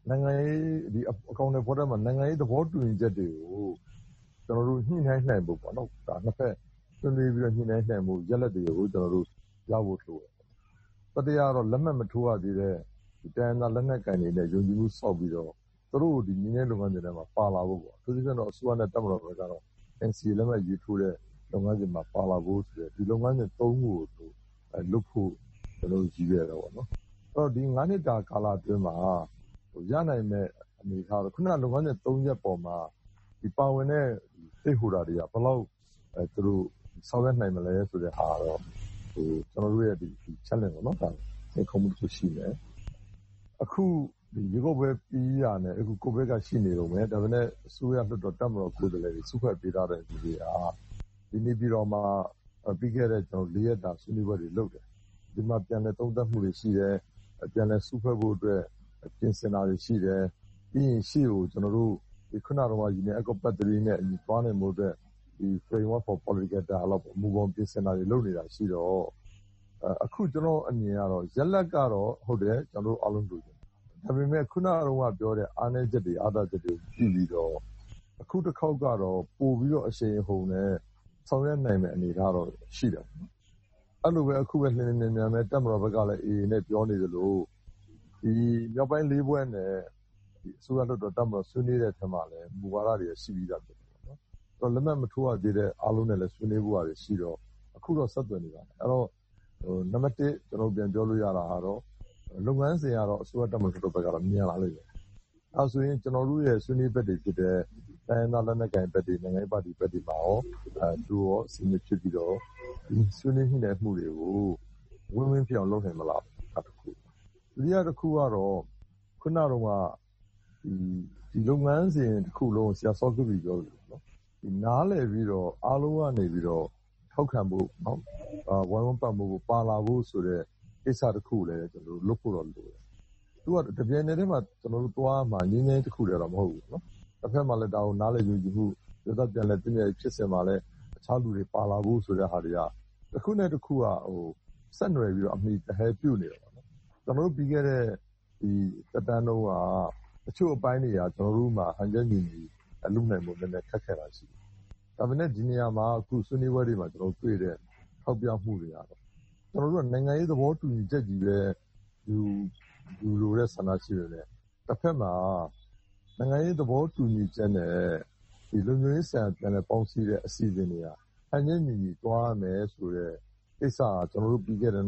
နိုင်ငံရေးဒီအကောင်တွေဖော်တဲ့မှာနိုင်ငံရေးသဘောတူညီချက်တွေကိုကျွန်တော်တို့ညှိနှိုင်းနိုင်ဖို့ပေါ့နော်ဒါနှစ်ဖက်ဆွေးနွေးပြီးတော့ညှိနှိုင်းနိုင်မှုရက်လက်တွေကိုကျွန်တော်တို့ရဖို့လိုတယ်တတိယတော့လက်မှတ်မထိုးရသေးတဲ့ဒီတိုင်းသားလက်နက်ကန်တွေနဲ့ယုံကြည်မှုစောက်ပြီးတော့သူတို့ဒီနည်းနဲ့လုပ်ငန်းတွေထဲမှာပါလာဖို့ပေါ့သူတို့ကတော့အစိုးရနဲ့တပ်မတော်ဘက်ကတော့ NCA လက်မှတ်ရေးထိုးတဲ့လုပ်ငန်းတွေမှာပါလာဖို့ဆိုတဲ့ဒီလုပ်ငန်းတွေ၃ခုကိုလုပ်ဖို့ကျွန်တော်ရည်ရွယ်တော့ပေါ့နော်အဲ့တော့ဒီ9နှစ်တာကာလအတွင်းမှာရနိုင်မဲ့အနေထားတော့ခုနကလုပ်ငန်းတွေ3ရက်ပေါ်မှာဒီပါဝင်တဲ့စိတ်ဟူတာတွေကဘယ်လောက်သူတို့ဆောင်ရွက်နိုင်မလဲဆိုတဲ့ဟာတော့ကျွန်တော်တို့ရဲ့ဒီ challenge ပေါ့နော်ဒါစိတ်ခုံမှုတစ်ရှိနေအခုဒီရေကုတ်ပဲပြီးရနဲ့အခုကိုဗစ်ကရှိနေတော့မယ်ဒါပေမဲ့အစိုးရလွှတ်တော်တပ်မတော်ကိုယ်စားလှယ်တွေစုဖွဲ့ပေးထားတဲ့ဒီတွေကဒီနေ့ပြီးတော့မှပြီးခဲ့တဲ့ကျွန်တော်4ရက်တာဆွေးနွေးပွဲတွေလုပ်တယ်ဒီမှာပြန်လည်သုံးသပ်မှုတွေရှိတယ်ပြန်လည်စုဖွဲ့ဖို့အတွက်ပြင်ဆင်တာတွေရှိတယ်ပြီးရင်ရှေ့ကိုကျွန်တော်တို့ဒီခုနကတော့ Union Accord Battery နဲ့အညီသွားနိုင်မှုအတွက်ဒီ Framework for Political Dialogue မူပေါင်းပြင်ဆင်တာတွေလုပ်နေတာရှိတော့အခုကျွန်တော်အမြင်ကတော့ရက်လက်ကတော့ဟုတ်တယ်ကျွန်တော်တို့အားလုံးတွေ့တယ်ဒါပေမဲ့ခုနကတော့ပြောတဲ့အားနည်းချက်တွေအားသာချက်တွေပြီးပြီးတော့အခုတစ်ခေါက်ကတော့ပို့ပြီးတော့အရှိန်အဟုန်နဲ့ဆောင်ရွက်နိုင်မယ့်အနေအထားတော့ရှိတယ်အဲ့လိုပဲအခုပဲလင်းလင်းမြန်မြန်တပ်မတော်ဘက်ကလည်း AA နဲ့ပြောနေသလိုဒီမြောက်ပိုင်း၄ဘွဲ့နဲ့ဒီအစိုးရလွှတ်တော်တပ်မတော်ဆွေးနွေးတဲ့အထက်မှာလည်းမူဝါဒတွေရှိပြီးသားဖြစ်တယ်ပေါ့နော်။အဲ့တော့လက်မှတ်မထိုးရသေးတဲ့အားလုံးနဲ့လည်းဆွေးနွေးဖို့ရတယ်ရှိတော့အခုတော့ဆက်သွယ်နေပါတယ်။အဲ့တော့နံပါတ်1ကျွန်တော်ပြန်ပြောလို့ရတာကတော့လုပ်ငန်းစဉ်ကတော့အစိုးရတပ်မတော်ဘက်ကတော့မြန်လာလိမ့်မယ်။အဲဆိုရင်ကျွန်တော်တို့ရဲ့ဆွေးနွေးဘက်တွေဖြစ်တဲ့တိုင်းသားလက်နက်ကိုင်ဘက်တွေနိုင်ငံရေးပါတီဘက်တွေမှာရောသူရောအစီအမံဖြစ်ပြီးတော့ဒီဆွေးနွေးမှုတဲ့မှုတွေကိုဝင်းဝင်းဖြစ်အောင်လုပ်နိုင်မလားတစ်ခု။ဒီတစ်ခုကတော့ခုနကတော့ဒီလုပ်ငန်းစဉ်တစ်ခုလုံးဆရာစောကပြီးပြောလို့နော်ဒီနားလည်ပြီးတော့အားလုံးကနေပြီးတော့ထောက်ခံဖို့နော်ဝိုင်းဝန်းပတ်မှုကိုပါလာဖို့ဆိုတဲ့ကိစ္စတစ်ခုလည်းကျွန်တော်တို့လုပ်ဖို့တော့လိုတယ်သူကတပြိုင်တည်းမှာကျွန်တော်တို့သွားမှငင်းငင်းတစ်ခုတည်းတော့မဟုတ်ဘူးနော်တစ်ဖက်မှာလည်းဒါကိုနားလည်ယူကြည့်မှုရသပြန်လည်းတင်းရဖြစ်စင်မှာလည်းအခြားလူတွေပါလာဖို့ဆိုတဲ့ဟာတွေကတစ်ခုနဲ့တစ်ခုကဆက်နွယ်ပြီးတော့အမိတဟဲပြုတ်နေတယ်ပေါ့နော်ကျွန်တော်တို့ပြီးခဲ့တဲ့ဒီတက်တန်းလုံးကတချို့အပိုင်းတွေကကျွန်တော်တို့မှာဟန်ချက်ညီညီအလုပ်နိုင်မှုနည်းနည်းခက်ခဲတာရှိတယ်။ဒါပေမဲ့ဒီနေရာမှာအခုဆွေးနွေးပွဲတွေမှာကျွန်တော်တွေ့တဲ့ထောက်ပြမှုတွေကတော့ကျွန်တော်တို့ကနိုင်ငံရေးသဘောတူညီချက်ကြီးပဲယူလိုတဲ့ဆန္ဒရှိတယ်လေ။တစ်ဖက်မှာနိုင်ငံရေးသဘောတူညီချက်နဲ့ဒီလူမျိုးရေးဆန်ပြန်တဲ့ပေါင်းစည်းတဲ့အစီအစဉ်တွေကဟန်ချက်ညီညီတွားမယ်ဆိုတဲ့ကိစ္စကကျွန်တော်တို့ပြီးခဲ့တဲ့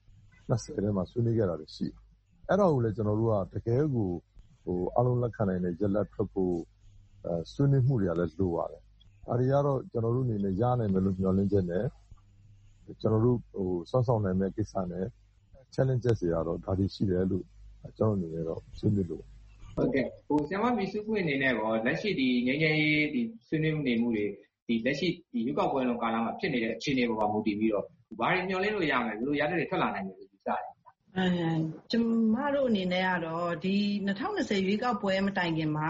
2020ထဲမှာဆွေးနွေးခဲ့တာရှိတယ်။အဲ့ဒါကိုလည်းကျွန်တော်တို့ကတကယ်ကိုအားလုံးလက်ခံနိုင်တဲ့ရက်လက်ထွက်ဖို့ဆွေးနွေးမှုတွေကလည်းလိုပါတယ်။အဲဒီကတော့ကျွန်တော်တို့အနေနဲ့ရနိုင်မယ်လို့မျှော်လင့်ချက်နဲ့ကျွန်တော်တို့စောင့်ဆောင်နိုင်မယ့်ကိစ္စနဲ့ challenges တွေကတော့ဒါတွေရှိတယ်လို့ကျွန်တော်အနေနဲ့တော့ဆွေးနွေးလို့ဟုတ်ကဲ့ဆရာမမီစုခွင့်အနေနဲ့ပေါ့လက်ရှိဒီငြိမ်းချမ်းရေးဒီဆွေးနွေးနေမှုတွေဒီလက်ရှိဒီရွေးကောက်ပွဲလုံးကာလမှာဖြစ်နေတဲ့အခြေအနေပေါ်မှာမူတည်ပြီးတော့ဘာတွေမျှော်လင့်လို့ရမယ်ဘယ်လိုရတဲ့တွေထွက်လာနိုင်မယ်လို့ယူဆတယ်ကျမတို့အနေနဲ့ကတော့ဒီ2020ရွေးကောက်ပွဲမတိုင်ခင်မှာ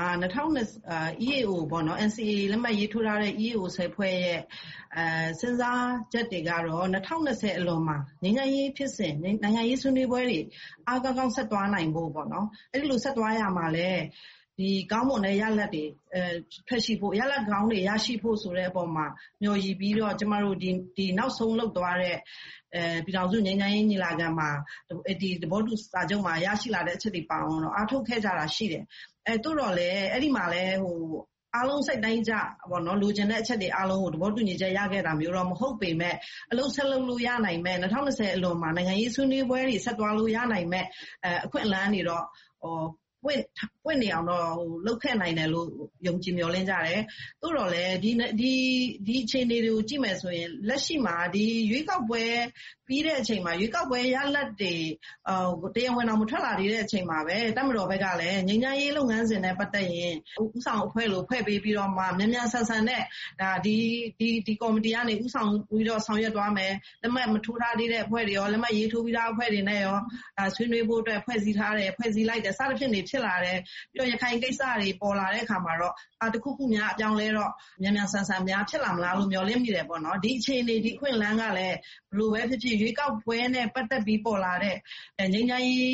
2020 EAO ပေါ့နော် NCA လက်မှတ်ရေးထိုးထားတဲ့ EAO ဆယ်ဖွဲ့ရဲ့စဉ်းစားချက်တွေကတော့2020အလွန်မှာငြိမ်းချမ်းရေးဖြစ်စဉ်နိုင်ငံရေးဆွေးနွေးပွဲတွေအားကောင်းဆက်သွားနိုင်ဖို့ပေါ့နော်အဲ့ဒီလိုဆက်သွားရမှာလဲဒီကောင်းမွန်တဲ့ရလဒ်တွေထွက်ရှိဖို့ရလဒ်ကောင်းတွေရရှိဖို့ဆိုတဲ့အပေါ်မှာမျှော်ရည်ပြီးတော့ကျမတို့ဒီနောက်ဆုံးလောက်သွားတဲ့ပြည်ထောင်စုငြိမ်းချမ်းရေးညီလာခံမှာဒီသဘောတူစာချုပ်မှာရရှိလာတဲ့အချက်တွေပါအောင်တော့အားထုတ်ခဲ့ကြတာရှိတယ်တိုးတော့လေအဲ့ဒီမှာလဲအားလုံးစိတ်တိုင်းကြပေါ့နော်လိုချင်တဲ့အချက်တွေအားလုံးကိုသဘောတူညီချက်ရခဲ့တာမျိုးတော့မဟုတ်ပေမဲ့အလုံးဆက်လုပ်လို့ရနိုင်မဲ့2020အလွန်မှာနိုင်ငံရေးဆွေးနွေးပွဲတွေဆက်သွားလို့ရနိုင်မဲ့အခွင့်အလမ်းတွေတော့ပွင့်နေအောင်တော့လုပ်ခဲ့နိုင်တယ်လို့ယုံကြည်မျှော်လင့်ကြတယ်။သို့တော်လည်းဒီအခြေအနေတွေကိုကြည့်မယ်ဆိုရင်လက်ရှိမှာဒီရွေးကောက်ပွဲပြီးတဲ့အချိန်မှာရွေးကောက်ပွဲရလဒ်တွေတရားဝင်အောင်မထွက်လာသေးတဲ့အချိန်မှာပဲတပ်မတော်ဘက်ကလည်းငြိမ်းချမ်းရေးလုပ်ငန်းစဉ်နဲ့ပတ်သက်ရင်ဥဆောင်အဖွဲ့လို့ဖွဲ့ပေးပြီးတော့မှမြန်မြန်ဆန်ဆန်နဲ့ဒါဒီကော်မတီကနေဥဆောင်ပြီးတော့ဆောင်ရွက်သွားမယ်။လက်မှတ်မထိုးထားသေးတဲ့အဖွဲ့တွေရောလက်မှတ်ရေးထိုးပြီးသားအဖွဲ့တွေနဲ့ရောဆွေးနွေးဖို့အတွက်ဖွဲ့စည်းထားတယ်ဖွဲ့စည်းလိုက်တယ်စသဖြင့်နေဖြစ်လာတယ်ပြီးတော့ရခိုင်ကိစ္စတွေပေါ်လာတဲ့အခါမှာတော့တခုခုများအပြောင်းလဲတော့မြန်မြန်ဆန်ဆန်များဖြစ်လာမလားလို့မျှော်လင့်မိတယ်ပေါ့နော်ဒီအခြေအနေဒီအခွင့်အလမ်းကလည်းဘယ်လိုပဲဖြစ်ဖြစ်ရွေးကောက်ပွဲနဲ့ပတ်သက်ပြီးပေါ်လာတဲ့ငြိမ်းချမ်းရေး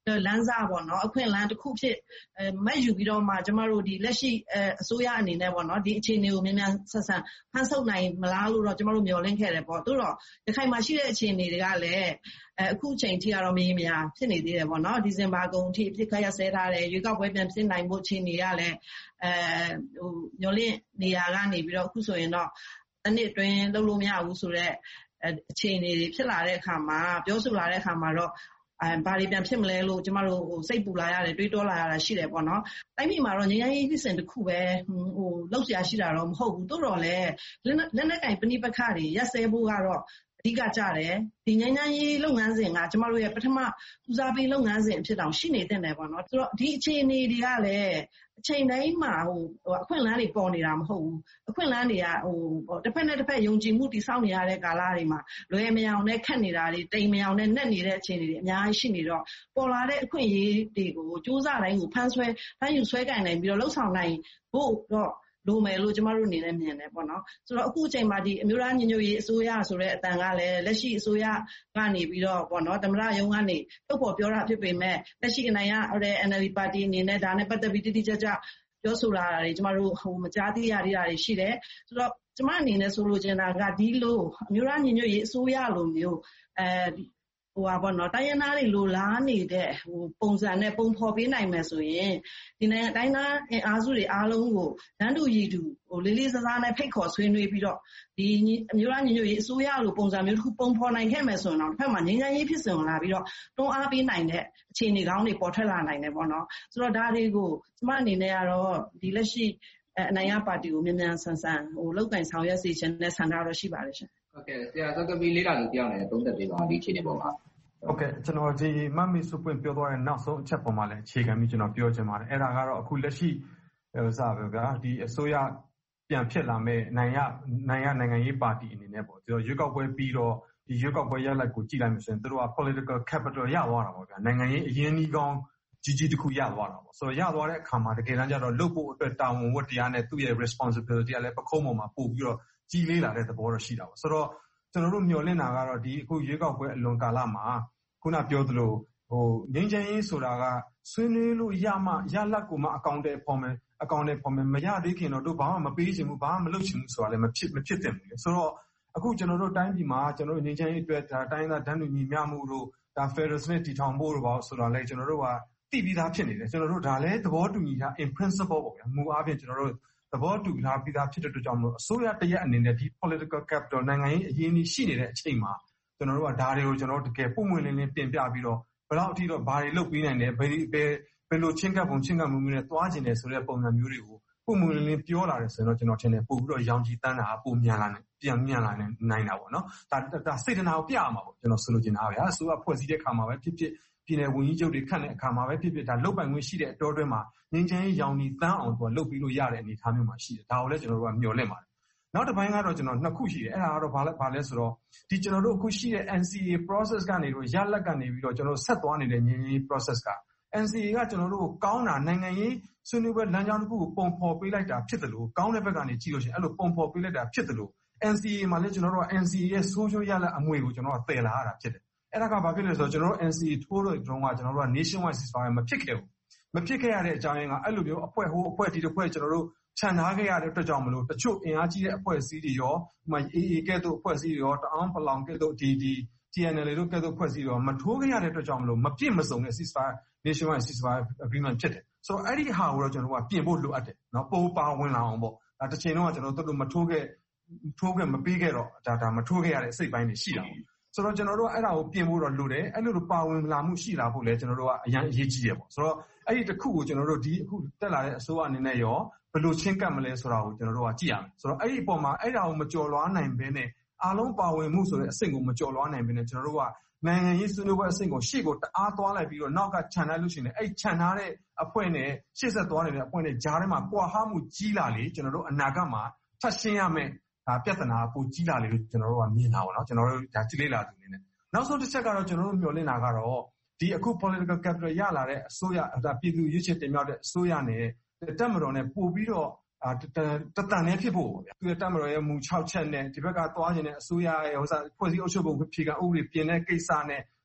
လမ်းစာပေါ့နော်အခွင့်အလမ်းတစ်ခုဖြစ်မဲ့ယူပြီးတော့မှကျမတို့ဒီလက်ရှိအစိုးရအနေနဲ့ပေါ့နော်ဒီအခြေအနေကိုမြန်မြန်ဆက်ဆံဖန်ဆုပ်နိုင်မလားလို့တော့ကျမတို့မျှော်လင့်ခဲ့တယ်ပေါ့သို့တော့ရခိုင်မှာရှိတဲ့အခြေအနေတွေကလည်းအခုချိန်ထိကတော့မရေမရာဖြစ်နေသေးတယ်ပေါ့နော်ဒီဇင်ဘာကုန်အထိအဖြစ်ခရဆဲထားတယ်ရွေးကောက်ပွဲပြန်ဖြစ်နိုင်ဖို့အခြေအနေကလည်းမျှော်လင့်နေရာကနေပြီးတော့အခုဆိုရင်တော့တစ်နှစ်အတွင်းလုပ်လို့မရဘူးဆိုတော့အခြေအနေတွေဖြစ်လာတဲ့အခါမှာပြောဆိုလာတဲ့အခါမှာတော့ဘာတွေပြန်ဖြစ်မလဲလို့ကျမတို့စိတ်ပူလာရတယ်တွေးတောလာရတာရှိတယ်ပေါ့နော်တိုင်းပြည်မှာတော့ငြိမ်းချမ်းရေးဖြစ်စဉ်တစ်ခုပဲလောက်ရှာရှိတာတော့မဟုတ်ဘူးတိုးတော့လဲလက်နက်ကင်ပဏိပက္ခတွေရက်စဲဖို့ကတော့အဓိကကြတယ်ဒီငြိမ်းချမ်းရေးလုပ်ငန်းစဉ်ကကျမတို့ရဲ့ပထမဦးစားပေးလုပ်ငန်းစဉ်အဖြစ်တောင်ရှိနေတဲ့တယ်ပေါ့နော်ဆိုတော့ဒီအခြေအနေတွေကလည်းအချိန်တိုင်းမှာအခွင့်အလမ်းတွေပေါ်နေတာမဟုတ်ဘူးအခွင့်အလမ်းတွေကတစ်ဖက်နဲ့တစ်ဖက်ယုံကြည်မှုတည်ဆောက်နေရတဲ့ကာလတွေမှာလွယ်မယောင်နဲ့ခက်နေတာတွေတိမ်မယောင်နဲ့နှက်နေတဲ့အခြေအနေတွေအများကြီးရှိနေတော့ပေါ်လာတဲ့အခွင့်အရေးတွေကိုစူးစမ်းတိုင်းကိုဖမ်းယူဆွဲကင်နိုင်ပြီးတော့လှုပ်ဆောင်နိုင်ဖို့တော့လိုမယ်လို့ကျမတို့အနေနဲ့မြင်တယ်ပေါ့နော်ဆိုတော့အခုအချိန်မှာဒီအမျိုးသားညီညွတ်ရေးအစိုးရဆိုတဲ့အတန်ကလည်းလက်ရှိအစိုးရကနေပြီးတော့ပေါ့နော်သမ္မတရုံးကနေထုတ်ဖော်ပြောတာဖြစ်ပေမဲ့လက်ရှိနိုင်ရတဲ့ NLD ပါတီအနေနဲ့ဒါနဲ့ပတ်သက်ပြီးတိတိကျကျပြောဆိုလာတာတွေကျမတို့မကြားသိရသေးတာတွေရှိတယ်ဆိုတော့ကျမအနေနဲ့ဆိုလိုချင်တာကဒီလိုအမျိုးသားညီညွတ်ရေးအစိုးရလိုမျိုးပေါ့နော်တိုင်းရင်းသားတွေလိုလားနေတဲ့ပုံစံနဲ့ပုံဖော်ပေးနိုင်မယ်ဆိုရင်ဒီနိုင်ငံတိုင်းသားအင်အားစုတွေအားလုံးကိုတန်းတူရည်တူလေးလေးစားစားနဲ့ဖိတ်ခေါ်ဆွေးနွေးပြီးတော့ဒီအမျိုးသားညီညွတ်ရေးအစိုးရလိုပုံစံမျိုးတစ်ခုပုံဖော်နိုင်ခဲ့မယ်ဆိုရင်တော့တစ်ဖက်မှာငြိမ်းချမ်းရေးဖြစ်စဉ်လာပြီးတော့တွန်းအားပေးနိုင်တဲ့အခြေအနေကောင်းတွေပေါ်ထွက်လာနိုင်တယ်ပေါ့နော်ဆိုတော့ဒါတွေကိုကျမအနေနဲ့ကတော့ဒီလက်ရှိအနိုင်ရပါတီကိုမြန်မြန်ဆန်ဆန်လောက်ကင်ဆောင်ရွက်စေချင်တဲ့ဆန္ဒတော့ရှိပါတယ်ရှင်ဟုတ်ကဲ့ဆရာစောကပီလေးလာလို့ပြောင်းနေတယ်သုံးသက်ပေးပါဒီအခြေအနေပေါ်မှာဟုတ်ကဲ့ကျွန်တော်ဒီမမီစုပွင့်ပြောသွားတဲ့နောက်ဆုံးအချက်ပေါ်မှာလည်းအခြေခံပြီးကျွန်တော်ပြောချင်ပါတယ်အဲ့ဒါကတော့အခုလက်ရှိစားပဲဗျာဒီအစိုးရပြန်ဖြစ်လာမဲ့နိုင်ငံရေးပါတီအနေနဲ့ပေါ့ကျွန်တော်ရွေးကောက်ပွဲပြီးတော့ဒီရွေးကောက်ပွဲရလဒ်ကိုကြည့်လိုက်မှဆိုရင်တို့က political capital ရသွားတာပေါ့ဗျာနိုင်ငံရေးအရင်းအနှီးကောင်းကြီးတစ်ခုရသွားတာပေါ့ဆိုတော့ရသွားတဲ့အခါမှာတကယ်တမ်းကျတော့လုပ်ဖို့အတွက်တာဝန်ဝတ္တရားနဲ့သူ့ရဲ့ responsibility ကလည်းပခုံးပေါ်မှာပို့ပြီးတော့ကြီးလေးလာတဲ့သဘောတော့ရှိတာပေါ့ဆိုတော့ကျွန်တော်တို့မျှော်လင့်တာကတော့ဒီအခုရွေးကောက်ပွဲအလွန်ကာလမှာခုနပြောသလိုငြိမ်းချမ်းရေးဆိုတာကဆွေးနွေးလို့ရလက်ကိုမှအကောင့်တွေပေါ်မယ်မရသေးခင်တော့တို့ဘာမှမပေးချင်ဘူးဘာမှမလုပ်ချင်ဘူးဆိုတာလည်းမဖြစ်သင့်ဘူးလေဆိုတော့အခုကျွန်တော်တို့တိုင်းပြည်မှာကျွန်တော်တို့ငြိမ်းချမ်းရေးအတွက်ဒါတိုင်းသားတန်းတူညီမျှမှုတို့ဒါ Federal စနစ်တည်ထောင်ဖို့တို့ပါဆိုတာလည်းကျွန်တော်တို့ကသိပြီးသားဖြစ်နေတယ်ကျွန်တော်တို့ဒါလည်းသဘောတူညီတာ in principle ပေါ့ဗျာမူအားဖြင့်ကျွန်တော်တို့သဘောတူထားပြီးသားဖြစ်တဲ့အတွက်ကြောင့်မလို့အစိုးရတရက်အနေနဲ့ဒီ political capital နိုင်ငံရေးအရင်းအနှီးရှိနေတဲ့အချိန်မှာကျွန်တော်တို့ကဒါတွေကိုကျွန်တော်တို့တကယ်ပုံမှန်လင်းလင်းတင်ပြပြီးတော့ဘယ်လောက်အထိတော့ဘာတွေလုပ်ပြီးနိုင်တယ်ဘယ်လိုချင်းကပ်မှုမျိုးနဲ့သွားကျင်တယ်ဆိုတဲ့ပုံစံမျိုးတွေကိုပုံမှန်လင်းလင်းပြောလာတယ်ဆိုတော့ကျွန်တော်ထင်တယ်ပို့ပြီးတော့ရောင်ကြီးတန်းတာပုံမြန်လာနိုင်တာပေါ့နော်ဒါစေတနာကိုပြရမှာပေါ့ကျွန်တော်ဆိုလိုချင်တာဗျာအစိုးရဖွဲ့စည်းတဲ့အခါမှာပဲဖြစ်ပြည်နယ်ဝန်ကြီးချုပ်တွေခန့်တဲ့အခါမှာပဲဖြစ်ဒါလုတ်ပိုင်ခွင့်ရှိတဲ့အတော်အတွင်းမှာငင်းချမ်းရေးရောင်ကြီးတန်းအောင်သူကလုတ်ပြီးလို့ရတဲ့အနေအထားမျိုးမှာရှိတယ်ဒါကိုလည်းကျွန်တော်တို့ကမျှော်လင့်ပါတယ်နောက်တစ်ပိုင်းကတော့ကျွန်တော်နှစ်ခုရှိတယ်အဲ့ဒါကတော့ဘာလဲဆိုတော့ဒီကျွန်တော်တို့အခုရှိတဲ့ NCA process ကနေတော့ရလက်ကနေပြီးတော့ကျွန်တော်ဆက်သွားနေတဲ့ငင်းရေး process က NCA ကကျွန်တော်တို့ကိုကောင်းတာနိုင်ငံရေးဆွေးနွေးပွဲလမ်းကြောင်းတစ်ခုကိုပုံဖော်ပေးလိုက်တာဖြစ်တယ်လို့ကောင်းတဲ့ဘက်ကနေကြည့်လို့ရှိရင်အဲ့လိုပုံဖော်ပေးလိုက်တာဖြစ်တယ်လို့ NCA မှာလည်းကျွန်တော်တို့က NCA ရဲ့ social ရလက်အမွေကိုကျွန်တော်ကတည်လာရတာဖြစ်တယ်အဲ့ဒါကဘာဖြစ်လဲဆိုတော့ကျွန်တော်တို့ NCA ထိုးတဲ့တုန်းကကျွန်တော်တို့က nationwide ceasefire မဖြစ်ခဲ့ဘူးမဖြစ်ခဲ့ရတဲ့အကြောင်းရင်းကအဲ့လိုမျိုးအဖွဲ့ဒီတစ်ဖွဲ့ကျွန်တော်တို့ခြံထားခဲ့ရတဲ့အတွက်ကြောင့်မလို့တချို့အင်အားကြီးတဲ့အဖွဲ့အစည်းတွေရောAA ကဲ့သို့အဖွဲ့အစည်းတွေရောတအောင်းပလောင်ကဲ့သို့ဒီ TNLA တို့ကဲ့သို့အဖွဲ့အစည်းတွေရောမထိုးခဲ့ရတဲ့အတွက်ကြောင့်မလို့မပြည့်မစုံတဲ့ ceasefire nationwide ceasefire agreement ဖြစ်တယ်ဆိုတော့အဲ့ဒီဟာကိုတော့ကျွန်တော်တို့ကပြင်ဖို့လိုအပ်တယ်နော်ပိုပါဝင်လာအောင်ပေါ့ဒါတစ်ချိန်လုံးကကျွန်တော်တို့မထိုးခဲ့မပေးခဲ့တော့ဒါမထိုးခဲ့ရတဲ့အစိတ်ပိုင်းတွေရှိတာပေါ့ဆိုတော့ကျွန်တော်တို့အဲ့ဒါကိုပြင်ဖို့တော့လိုတယ်အဲ့လိုပါဝင်လာမှုရှိလာဖို့လဲကျွန်တော်တို့ကအရင်အရေးကြီးတယ်ပေါ့ဆိုတော့အဲ့ဒီတစ်ခုကိုကျွန်တော်တို့ဒီအခုတက်လာတဲ့အစိုးရအနေနဲ့ရောဘယ်လိုချင်းကပ်မလဲဆိုတာကိုကျွန်တော်တို့ကကြည့်ရမယ်ဆိုတော့အဲ့ဒီအပေါ်မှာအဲ့ဒါကိုမကြော်လွားနိုင်ဘဲနဲ့အားလုံးပါဝင်မှုဆိုတဲ့အဆင့်ကိုမကြော်လွားနိုင်ဘဲနဲ့ကျွန်တော်တို့ကနိုင်ငံရေးဆွေးနွေးပွဲအဆင့်ကိုရှေ့ကိုတအားသွားလိုက်ပြီးတော့နောက်ကခြံထားလို့ရှိရင်အဲ့ခြံထားတဲ့အဖွဲ့နဲ့ရှေ့ဆက်သွားနေတဲ့အဖွဲ့နဲ့ဂျားထဲမှာကွာဟမှုကြီးလာလေကျွန်တော်တို့အနာဂတ်မှာထပ်ရှင်းရမယ်ဒါပြဿနာပိုကြီးလာလေလို့ကျွန်တော်တို့ကမြင်တာပေါ့နော်ကျွန်တော်တို့ဒါကြည့်လေ့လာသူနေနဲ့နောက်ဆုံးတစ်ချက်ကတော့ကျွန်တော်တို့မျှော်လင့်တာကတော့ဒီအခု political capital ရလာတဲ့အစိုးရဒါပြည်သူရွေးချယ်တင်မြှောက်တဲ့အစိုးရနဲ့တက်မတော်နဲ့ပို့ပြီးတော့တတန်နဲ့ဖြစ်ဖို့ပေါ့ဗျာသူတက်မတော်ရဲ့မူ6ချက်နဲ့ဒီဘက်ကသွားခြင်းနဲ့အစိုးရရဲ့ဖွဲ့စည်းအုပ်ချုပ်ပုံဖြေခံဥပဒေပြင်တဲ့ကိစ္စနဲ့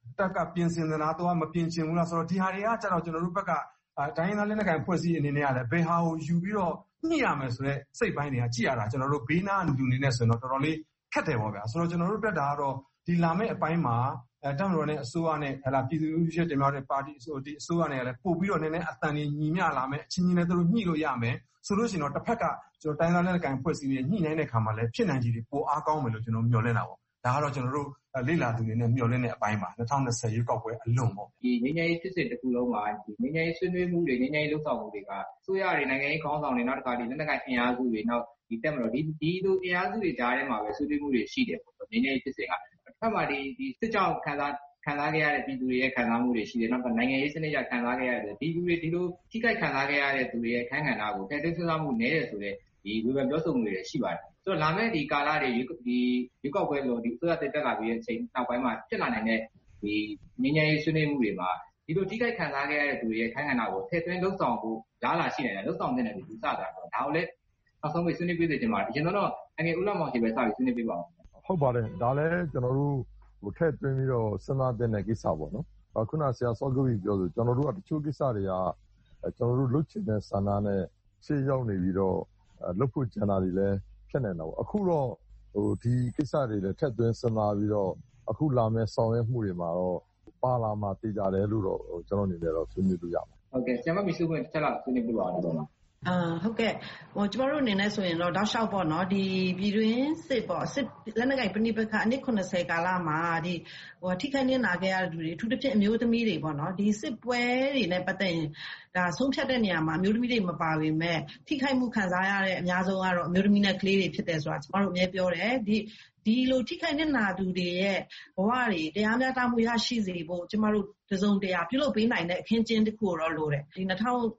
တက်ကပြင်ဆင်သလားတော့မပြင်ချင်ဘူးလားဆိုတော့ဒီဟာတွေကကျတော့ကျွန်တော်တို့ဘက်ကတိုင်းရင်းသားလက်နက်ကိုင်ဖွဲ့စည်းအနေနဲ့ကလည်းဘယ်ဟာကိုယူပြီးတော့ညှိရမယ်ဆိုတဲ့စိတ်ပိုင်းတွေကကြည့်ရတာကျွန်တော်တို့ဘေးနားလူအနေနဲ့ဆိုရင်တော့တော်တော်လေးခက်တယ်ပေါ့ဗျာဆိုတော့ကျွန်တော်တို့တက်တာကတော့ဒီလာမယ့်အပိုင်းမှာတပ်မတော်နဲ့အစိုးရနဲ့ပြည်သူ့ရှေ့တင်ပြတဲ့ပါတီဒီအစိုးရနဲ့လည်းပို့ပြီးတော့နည်းနည်းအတန်ကြီးညီမျှလာမယ်အချင်းချင်းလည်းတို့ညှိလို့ရမယ်ဆိုလို့ရှိရင်တော့တစ်ဖက်ကကျွန်တော်တိုင်းသားလက်နက်ကိုင်ဖွဲ့စည်းပြီးညှိနှိုင်းတဲ့ခါမှာလည်းဖြစ်နိုင်ခြေတွေပိုအားကောင်းမယ်လို့ကျွန်တော်မျှော်လင့်တာပေါ့ဒါကတော့ကျွန်တော်တို့လေ့လာသူတွေနဲ့မျှော်လင့်တဲ့အပိုင်းပါ2020ရွေးကောက်ပွဲအလွန်ပေါ့ဒီငញ្ញရေးဖြစ်စစ်တစ်ခုလုံးမှာဒီငញ្ញရေးဆွေးနွေးမှုတွေငញ្ញရေးလှုပ်ဆောင်မှုတွေကအစိုးရတွေနိုင်ငံရေးခေါင်းဆောင်တွေနောက်တစ်ခါဒီလက်နက်ကိုင်အင်အားစုတွေနောက်ဒီတက်မလို့ဒီလိုအင်အားစုတွေကြားထဲမှာပဲဆွေးနွေးမှုတွေရှိတယ်ပေါ့ငញ្ញရေးဖြစ်စစ်ကတစ်ဖက်မှာဒီစစ်ကြောင်းခံစားခဲ့ရတဲ့ပြည်သူတွေရဲ့ခံစားမှုတွေရှိတယ်နောက်နိုင်ငံရေးစနစ်ကြခံစားခဲ့ရတယ်ဒီလူတွေဒီလိုထိခိုက်ခံစားခဲ့ရတဲ့သူတွေရဲ့ခံကဏ္ဍကိုတည်တည်ဆွေးနွေးမှုနည်းတယ်ဆိုတဲ့ဒီဝေဖန်ပြောဆိုမှုတွေရှိပါတယ်ဆိုတော့လာမယ့်ဒီကာလတွေဒီရွေးကောက်ပွဲလို့ဒီအစိုးရတက်လာပြီးတဲ့အချိန်နောက်ပိုင်းမှာဖြစ်လာနိုင်တဲ့ဒီငញ្ញရေးဆွေးနွေးမှုတွေမှာဒီလိုထိခိုက်ခံစားခဲ့ရတဲ့သူတွေရဲ့ခံကဏ္ဍကိုထည့်သွင်းလှုပ်ဆောင်ဖို့လားလာရှိနေတယ်လှုပ်ဆောင်တဲ့နေရာတွေစတာတော့ဒါကိုလည်းနောက်ဆုံးဆွေးနွေးပေးစေချင်ပါတယ်အရင်တော့အငယ်ဦးလောက်မောင်ကြီးပဲစပြီးဆွေးနွေးပေးပါဦးဟုတ်ပါတယ်ဒါလည်းကျွန်တော်တို့ထည့်သွင်းပြီးတော့စဉ်းစားတဲ့ကိစ္စပေါ့နော်ခုနဆရာစောဂုကြီးပြောဆိုကျွန်တော်တို့ကတချို့ကိစ္စတွေကကျွန်တော်တို့လုပ်ချင်တဲ့ဆန္ဒနဲ့ရှေ့ရောက်နေပြီးတော့လုပ်ဖို့ကြံတာတွေလည်းဖြစ်နေတာပေါ့အခုတော့ဒီကိစ္စတွေလည်းထည့်သွင်းစဉ်းစားပြီးတော့အခုလာမယ့်ဆောင်ရွက်မှုတွေမှာတော့ပါလာမှာတည်ကြတယ်လို့တော့ကျွန်တော်အနေနဲ့တော့ဆွေးနွေးလို့ရပါတယ်ဟုတ်ကဲ့ဆရာမမီစုခွင့်တစ်ချက်လောက်ဆွေးနွေးပြပါဦးတော့ဟုတ်ကဲ့ကျမတို့အနေနဲ့ဆိုရင်တော့တောက်လျှောက်ပေါ့နော်ဒီပြည်တွင်းစစ်ပေါ့စစ်လက်နက်ကိုင်ပဋိပက္ခအနည်း80ကာလမှာဒီထိခိုက်နစ်နာခဲ့ရတဲ့လူတွေအထူးသဖြင့်အမျိုးသမီးတွေပေါ့နော်ဒီစစ်ပွဲတွေနဲ့ပတ်သက်ရင်ဒါဆုံးဖြတ်တဲ့နေရာမှာအမျိုးသမီးတွေမပါပေမဲ့ထိခိုက်မှုခံစားရတဲ့အများဆုံးကတော့အမျိုးသမီးနဲ့ကလေးတွေဖြစ်တယ်ဆိုတာကျမတို့အမြဲပြောတယ်ဒီလိုထိခိုက်နစ်နာသူတွေရဲ့ဘဝတွေတရားမျှတမှုရရှိစေဖို့ကျမတို့တစုံတရာပြုလုပ်ပေးနိုင်တဲ့အခင်းကျင်းတစ်ခုတော့လိုတယ်ဒီ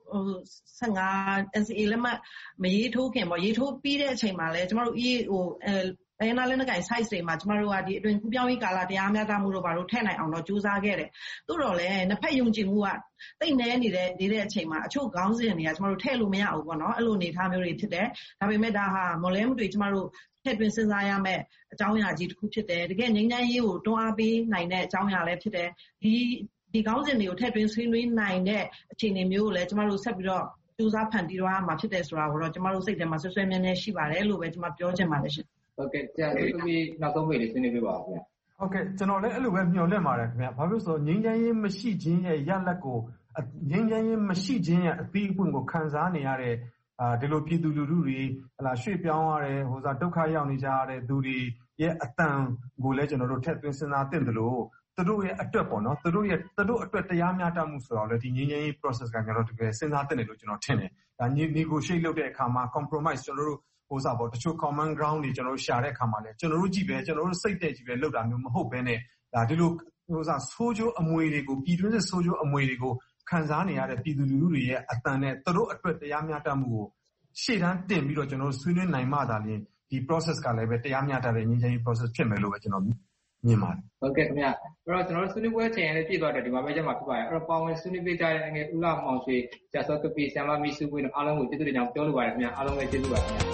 2015 NCA လက်မှတ်မရေးထိုးခင်ပေါ့ရေးထိုးပြီးတဲ့အချိန်မှာလဲကျမတို့တိုင်းနာလက်နက်ကိုင် size တွေမှာကျမတို့ကဒီအတွင်ကူးပြောင်းရေးကာလတရားမျှတမှုတို့ဘာလို့ထည့်နိုင်အောင်တော့ကြိုးစားခဲ့တယ်သို့တော်လဲနှစ်ဖက်ယုံကြည်မှုကတိတ်နဲနေတဲ့အချိန်မှာအချို့ခေါင်းစဉ်တွေကကျမတို့ထည့်လို့မရဘူးပေါ့နော်အဲ့လိုအနေထားမျိုးတွေဖြစ်တယ်ဒါပေမဲ့ဒါဟာမော်လဲမှုတွေကျမတို့ထည့်သွင်းစဉ်းစားရမယ့်အကြောင်းအရာကြီးတစ်ခုဖြစ်တယ်တကယ်ငြိမ်းချမ်းရေးကိုတွန်းအားပေးနိုင်တဲ့အကြောင်းအရာလည်းဖြစ်တယ်ဒီခေါင်းစဉ်တွေကိုထည့်သွင်းဆွေးနွေးနိုင်တဲ့အခြေအနေမျိုးကိုလည်းကျမတို့ဆက်ပြီးတော့ကြိုးစားဖန်တီးသွားမှာဖြစ်တယ်ဆိုတာကိုတော့ကျမတို့စိတ်ထဲမှာဆွဲဆွဲမြဲမြဲရှိပါတယ်လို့ပဲကျမပြောချင်ပါတယ်ရှင်ဟုတ်ကဲ့ဆရာတို့နောက်ဆုံးပေးလေးဆွေးနွေးပေးပါဦးခင်ဗျဟုတ်ကဲ့ကျွန်တော်လည်းအဲ့လိုပဲမျှော်လင့်ပါတယ်ခင်ဗျဘာဖြစ်လို့ဆိုငြိမ်းချမ်းရေးမရှိခြင်းရဲ့ရလဒ်ကိုငြိမ်းချမ်းရေးမရှိခြင်းရဲ့အသီးအပွင့်ကိုခံစားနေရတဲ့ဒီလိုပြည်သူလူထုတွေရွှေ့ပြောင်းရတဲ့ဒုက္ခရောက်နေကြရတဲ့သူတွေရဲ့အတန်ကိုလည်းကျွန်တော်တို့ထည့်သွင်းစဉ်းစားသင့်တယ်လို့သူတို့ရဲ့အတွက်ပေါ့နော်သူတို့အတွက်တရားမျှတမှုဆိုတော့လေဒီငြိမ်းချမ်းရေး process ကကျွန်တော်တကယ်စဉ်းစားသင့်တယ်လို့ကျွန်တော်ထင်တယ်ဒါ negotiate လုပ်တဲ့အခါမှာ compromise ကျွန်တော်တို့တချို့ common ground တွေကျွန်တော်တို့ရှာတဲ့အခါမှာလည်းကျွန်တော်တို့ကြည့်ပဲကျွန်တော်တို့စိတ်တဲ့ကြည့်ပဲလုပ်တာမျိုးမဟုတ်ဘဲနဲ့ဒါဒီလိုဆိုးကျိုးအမွေတွေကိုပြည်တွင်းစစ်ဆိုးကျိုးအမွေတွေကိုခံစားနေရတဲ့ပြည်သူလူထုတွေရဲ့အတန်နဲ့သူတို့အတွက်တရားမျှတမှုကိုရှေ့တန်းတင်ပြီးတော့ကျွန်တော်တို့ဆွေးနွေးနိုင်မှသာလျှင်ဒီ process ကလည်းပဲတရားမျှတတဲ့ငြိမ်းချမ်းရေး process ဖြစ်မယ်လို့ပဲကျွန်တော်မြင်ပါတယ်ဟုတ်ကဲ့ခင်ဗျအဲ့တော့ကျွန်တော်တို့ဆွေးနွေးပွဲချိန်လည်းပြည့်သွားတယ်ဒီမှာပဲကျမှဖြစ်ပါတယ်အဲ့တော့ပါဝင်ဆွေးနွေးပေးကြတဲ့ငယ်ဦးလာမောင်ရွှေဆရာစောကပီဆရာမမီစုခွင့်အားလုံးကိုကျေးဇူးတင်ကြောင်းပြောလိုပါတယ်ခင်ဗျအားလုံးပဲကျေးဇူးပါခင်ဗျ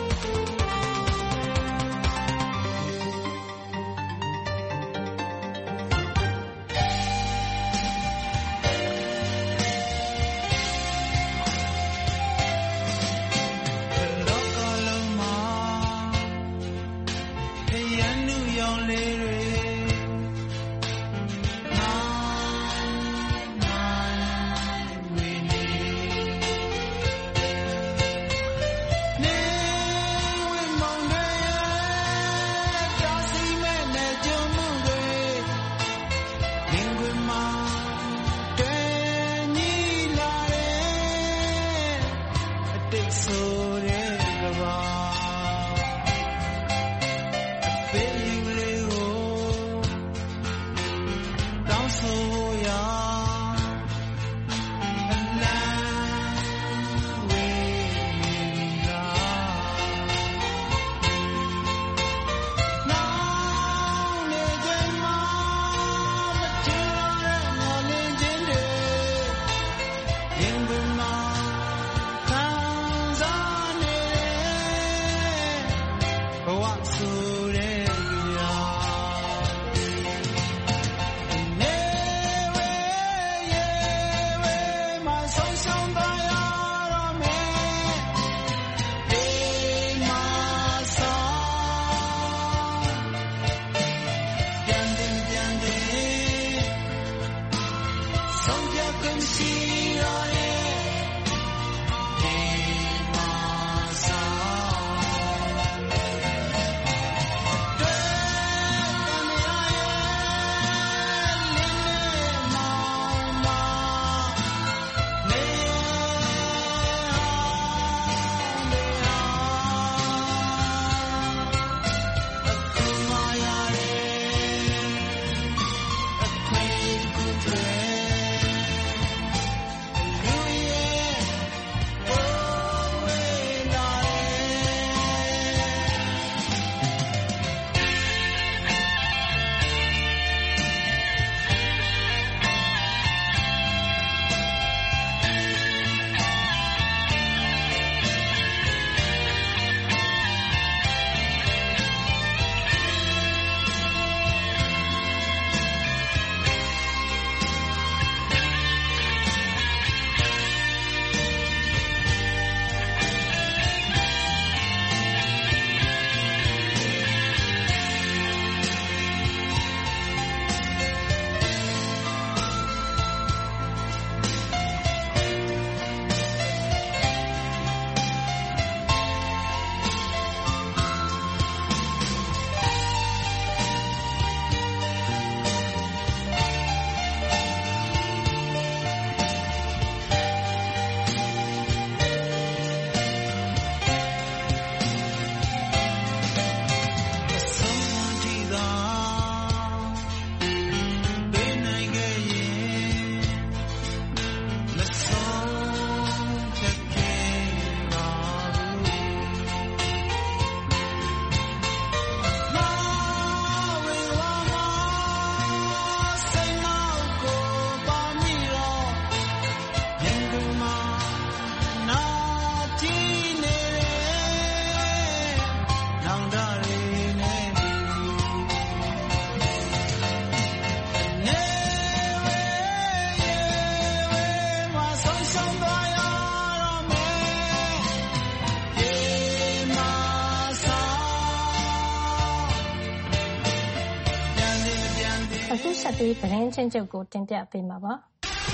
အခုဆက်ပြီးသတင်းချင်းချုပ်ကိုတင်ပြပေးမှာပါ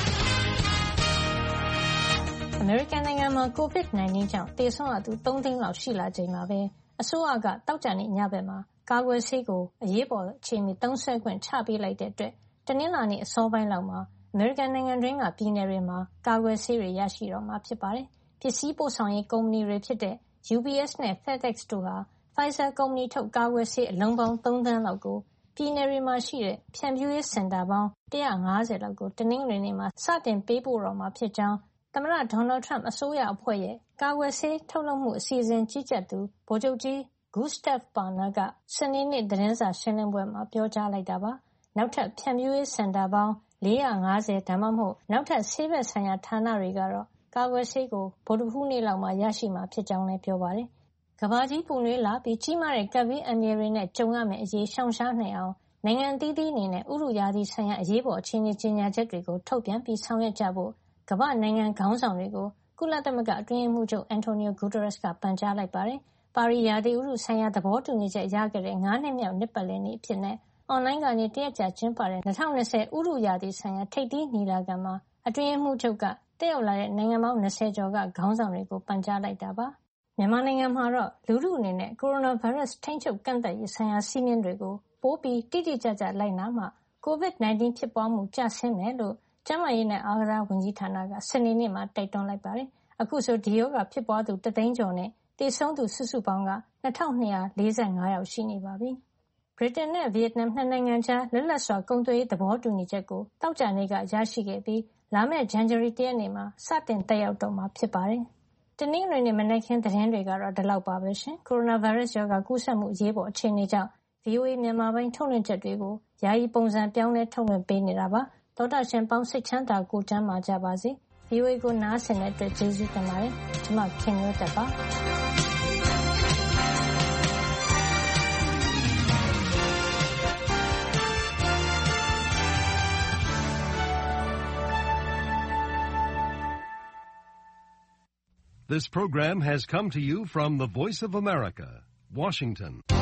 ။ အမေရိကန်နိုင်ငံမှာ COVID-19 ကြောင့်သေဆုံးရသူ 3 သိန်းလောက်ရှိလာချိန်မှာပဲအစိုးရကသောကြာနေ့ညဘက်မှာကာကွယ်ဆေးကိုအရေးပေါ်အခြေအနေသုံးစွဲခွင့်ချပေးလိုက်တဲ့အတွက်တနင်္လာနေ့အစောပိုင်းလောက်မှာအမေရိကန်နိုင်ငံတွင်းကပြည်နယ်တွေမှာကာကွယ်ဆေးတွေရရှိတော့မှာဖြစ်ပါတယ်။ပစ္စည်းပို့ဆောင်ရေးကုမ္ပဏီတွေဖြစ်တဲ့ UPS နဲ့ FedEx တို့ဟာ Pfizer ကုမ္ပဏီထုတ်ကာကွယ်ဆေးအလုံးပေါင်း 3 သန်းလောက်ကိုပြည်နယ်တွေမှာရှိတဲ့ဖြန့်ဖြူးရေးစင်တာပေါင်း150လောက်ကိုတနင်္ဂနွေနေ့မှာစတင်ပေးပို့တော့မှာဖြစ်ကြောင်းသမ္မတဒေါ်နယ်ထရမ့်အစိုးရအဖွဲ့ရဲ့ကာကွယ်ဆေးထုတ်လုပ်မှုအစီအစဉ်ကြီးကြပ်သူဗိုလ်ချုပ်ကြီး Gustave Perna ကစနေနေ့သတင်းစာရှင်းလင်းပွဲမှာပြောကြားလိုက်တာပါ။နောက်ထပ်ဖြန့်ဖြူးရေးစင်တာပေါင်း450ဒါမှမဟုတ်နောက်ထပ်ဆေးဘက်ဆိုင်ရာဌာနတွေကတော့ကာကွယ်ဆေးကိုဗုဒ္ဓဟူးနေ့လောက်မှာရရှိမှာဖြစ်ကြောင်းလည်းပြောပါတယ်။ကမ္ဘာကြီးပူနွေးလာပြီးကြီးမားတဲ့ကပ်ဘေးအန္တရာယ်တွေနဲ့ကြုံရမယ့်အရေးရှောင်ရှားနိုင်အောင်နိုင်ငံအသီးသီးအနေနဲ့ဥတုရာသီဆိုင်ရာအရေးပေါ်အခြေအနေကြေညာချက်တွေကိုထုတ်ပြန်ပြီးဆောင်ရွက်ကြဖို့ကမ္ဘာနိုင်ငံခေါင်းဆောင်တွေကိုကုလသမဂ္ဂအတွင်းရေးမှူးချုပ်အန်တိုနီယိုဂူတာရက်စ်ကပန်ကြားလိုက်ပါတယ်။ပါရီရာသီဥတုဆိုင်ရာသဘောတူညီချက်ရခဲ့တဲ့9နှစ်မြောက်နှစ်ပတ်လည်နေ့အဖြစ်နဲ့အွန်လိုင်းကနေတရက်ကြာကျင်းပတဲ့2020ဥတုရာသီဆိုင်ရာထိပ်သီးညီလာခံမှာအတွင်းရေးမှူးချုပ်ကတက်ရောက်လာတဲ့နိုင်ငံပေါင်း20ကျော်ကခေါင်းဆောင်တွေကိုပန်ကြားလိုက်တာပါ။မြန်မာနိုင်ငံမှာတော့လူထုအနေနဲ့ကိုရိုနာဗိုင်းရပ်စ်ထိန်းချုပ်ကန့်သတ်ရေးဆိုင်ရာစည်းမျဉ်းတွေကိုပိုပြီးတိတိကျကျလိုက်နာမှ COVID-19 ဖြစ်ပွားမှုကျဆင်းမယ်လို့ကျန်းမာရေးနဲ့အားကစားဝန်ကြီးဌာနကစနေနေ့မှာတိုက်တွန်းလိုက်ပါတယ်။အခုဆိုဒီရောဂါဖြစ်ပွားသူ1သိန်းကျော်နဲ့သေဆုံးသူစုစုပေါင်းက2245ယောက်ရှိနေပါပြီ။ဗြိတိန်နဲ့ဗီယက်နမ်နှစ်နိုင်ငံကြားလွတ်လပ်စွာကုန်သွယ်ရေးသဘောတူညီချက်ကိုသောကြာနေ့ကရရှိခဲ့ပြီးလာမယ့်ဇန်နဝါရီ1ရက်နေ့မှာစတင်သက်ရောက်တော့မှာဖြစ်ပါတယ်။တနင်္ဂနွေနေ့မနက်ခင်းသတင်းတွေကတော့ဒီလောက်ပါပဲရှင်။ကိုရိုနာဗိုင်းရပ်စ်ရောဂါကူးစက်မှုအရေးပေါ်အခြေအနေကြောင့် VOA မြန်မာပိုင်းထုတ်လွှင့်ချက်တွေကိုယာယီပုံစံပြောင်းလဲထုတ်လွှင့်ပေးနေတာပါ။သောတာရှင်ပေါင်းစိတ်ချမ်းသာကိုကျန်းမာကြပါစေ။ VOA ကိုနားဆင်တဲ့အတွက်ကျေးဇူးတင်ပါတယ်။ကျွန်မခင်မျိုးသက်ပါ This program has come to you from the Voice of America, Washington.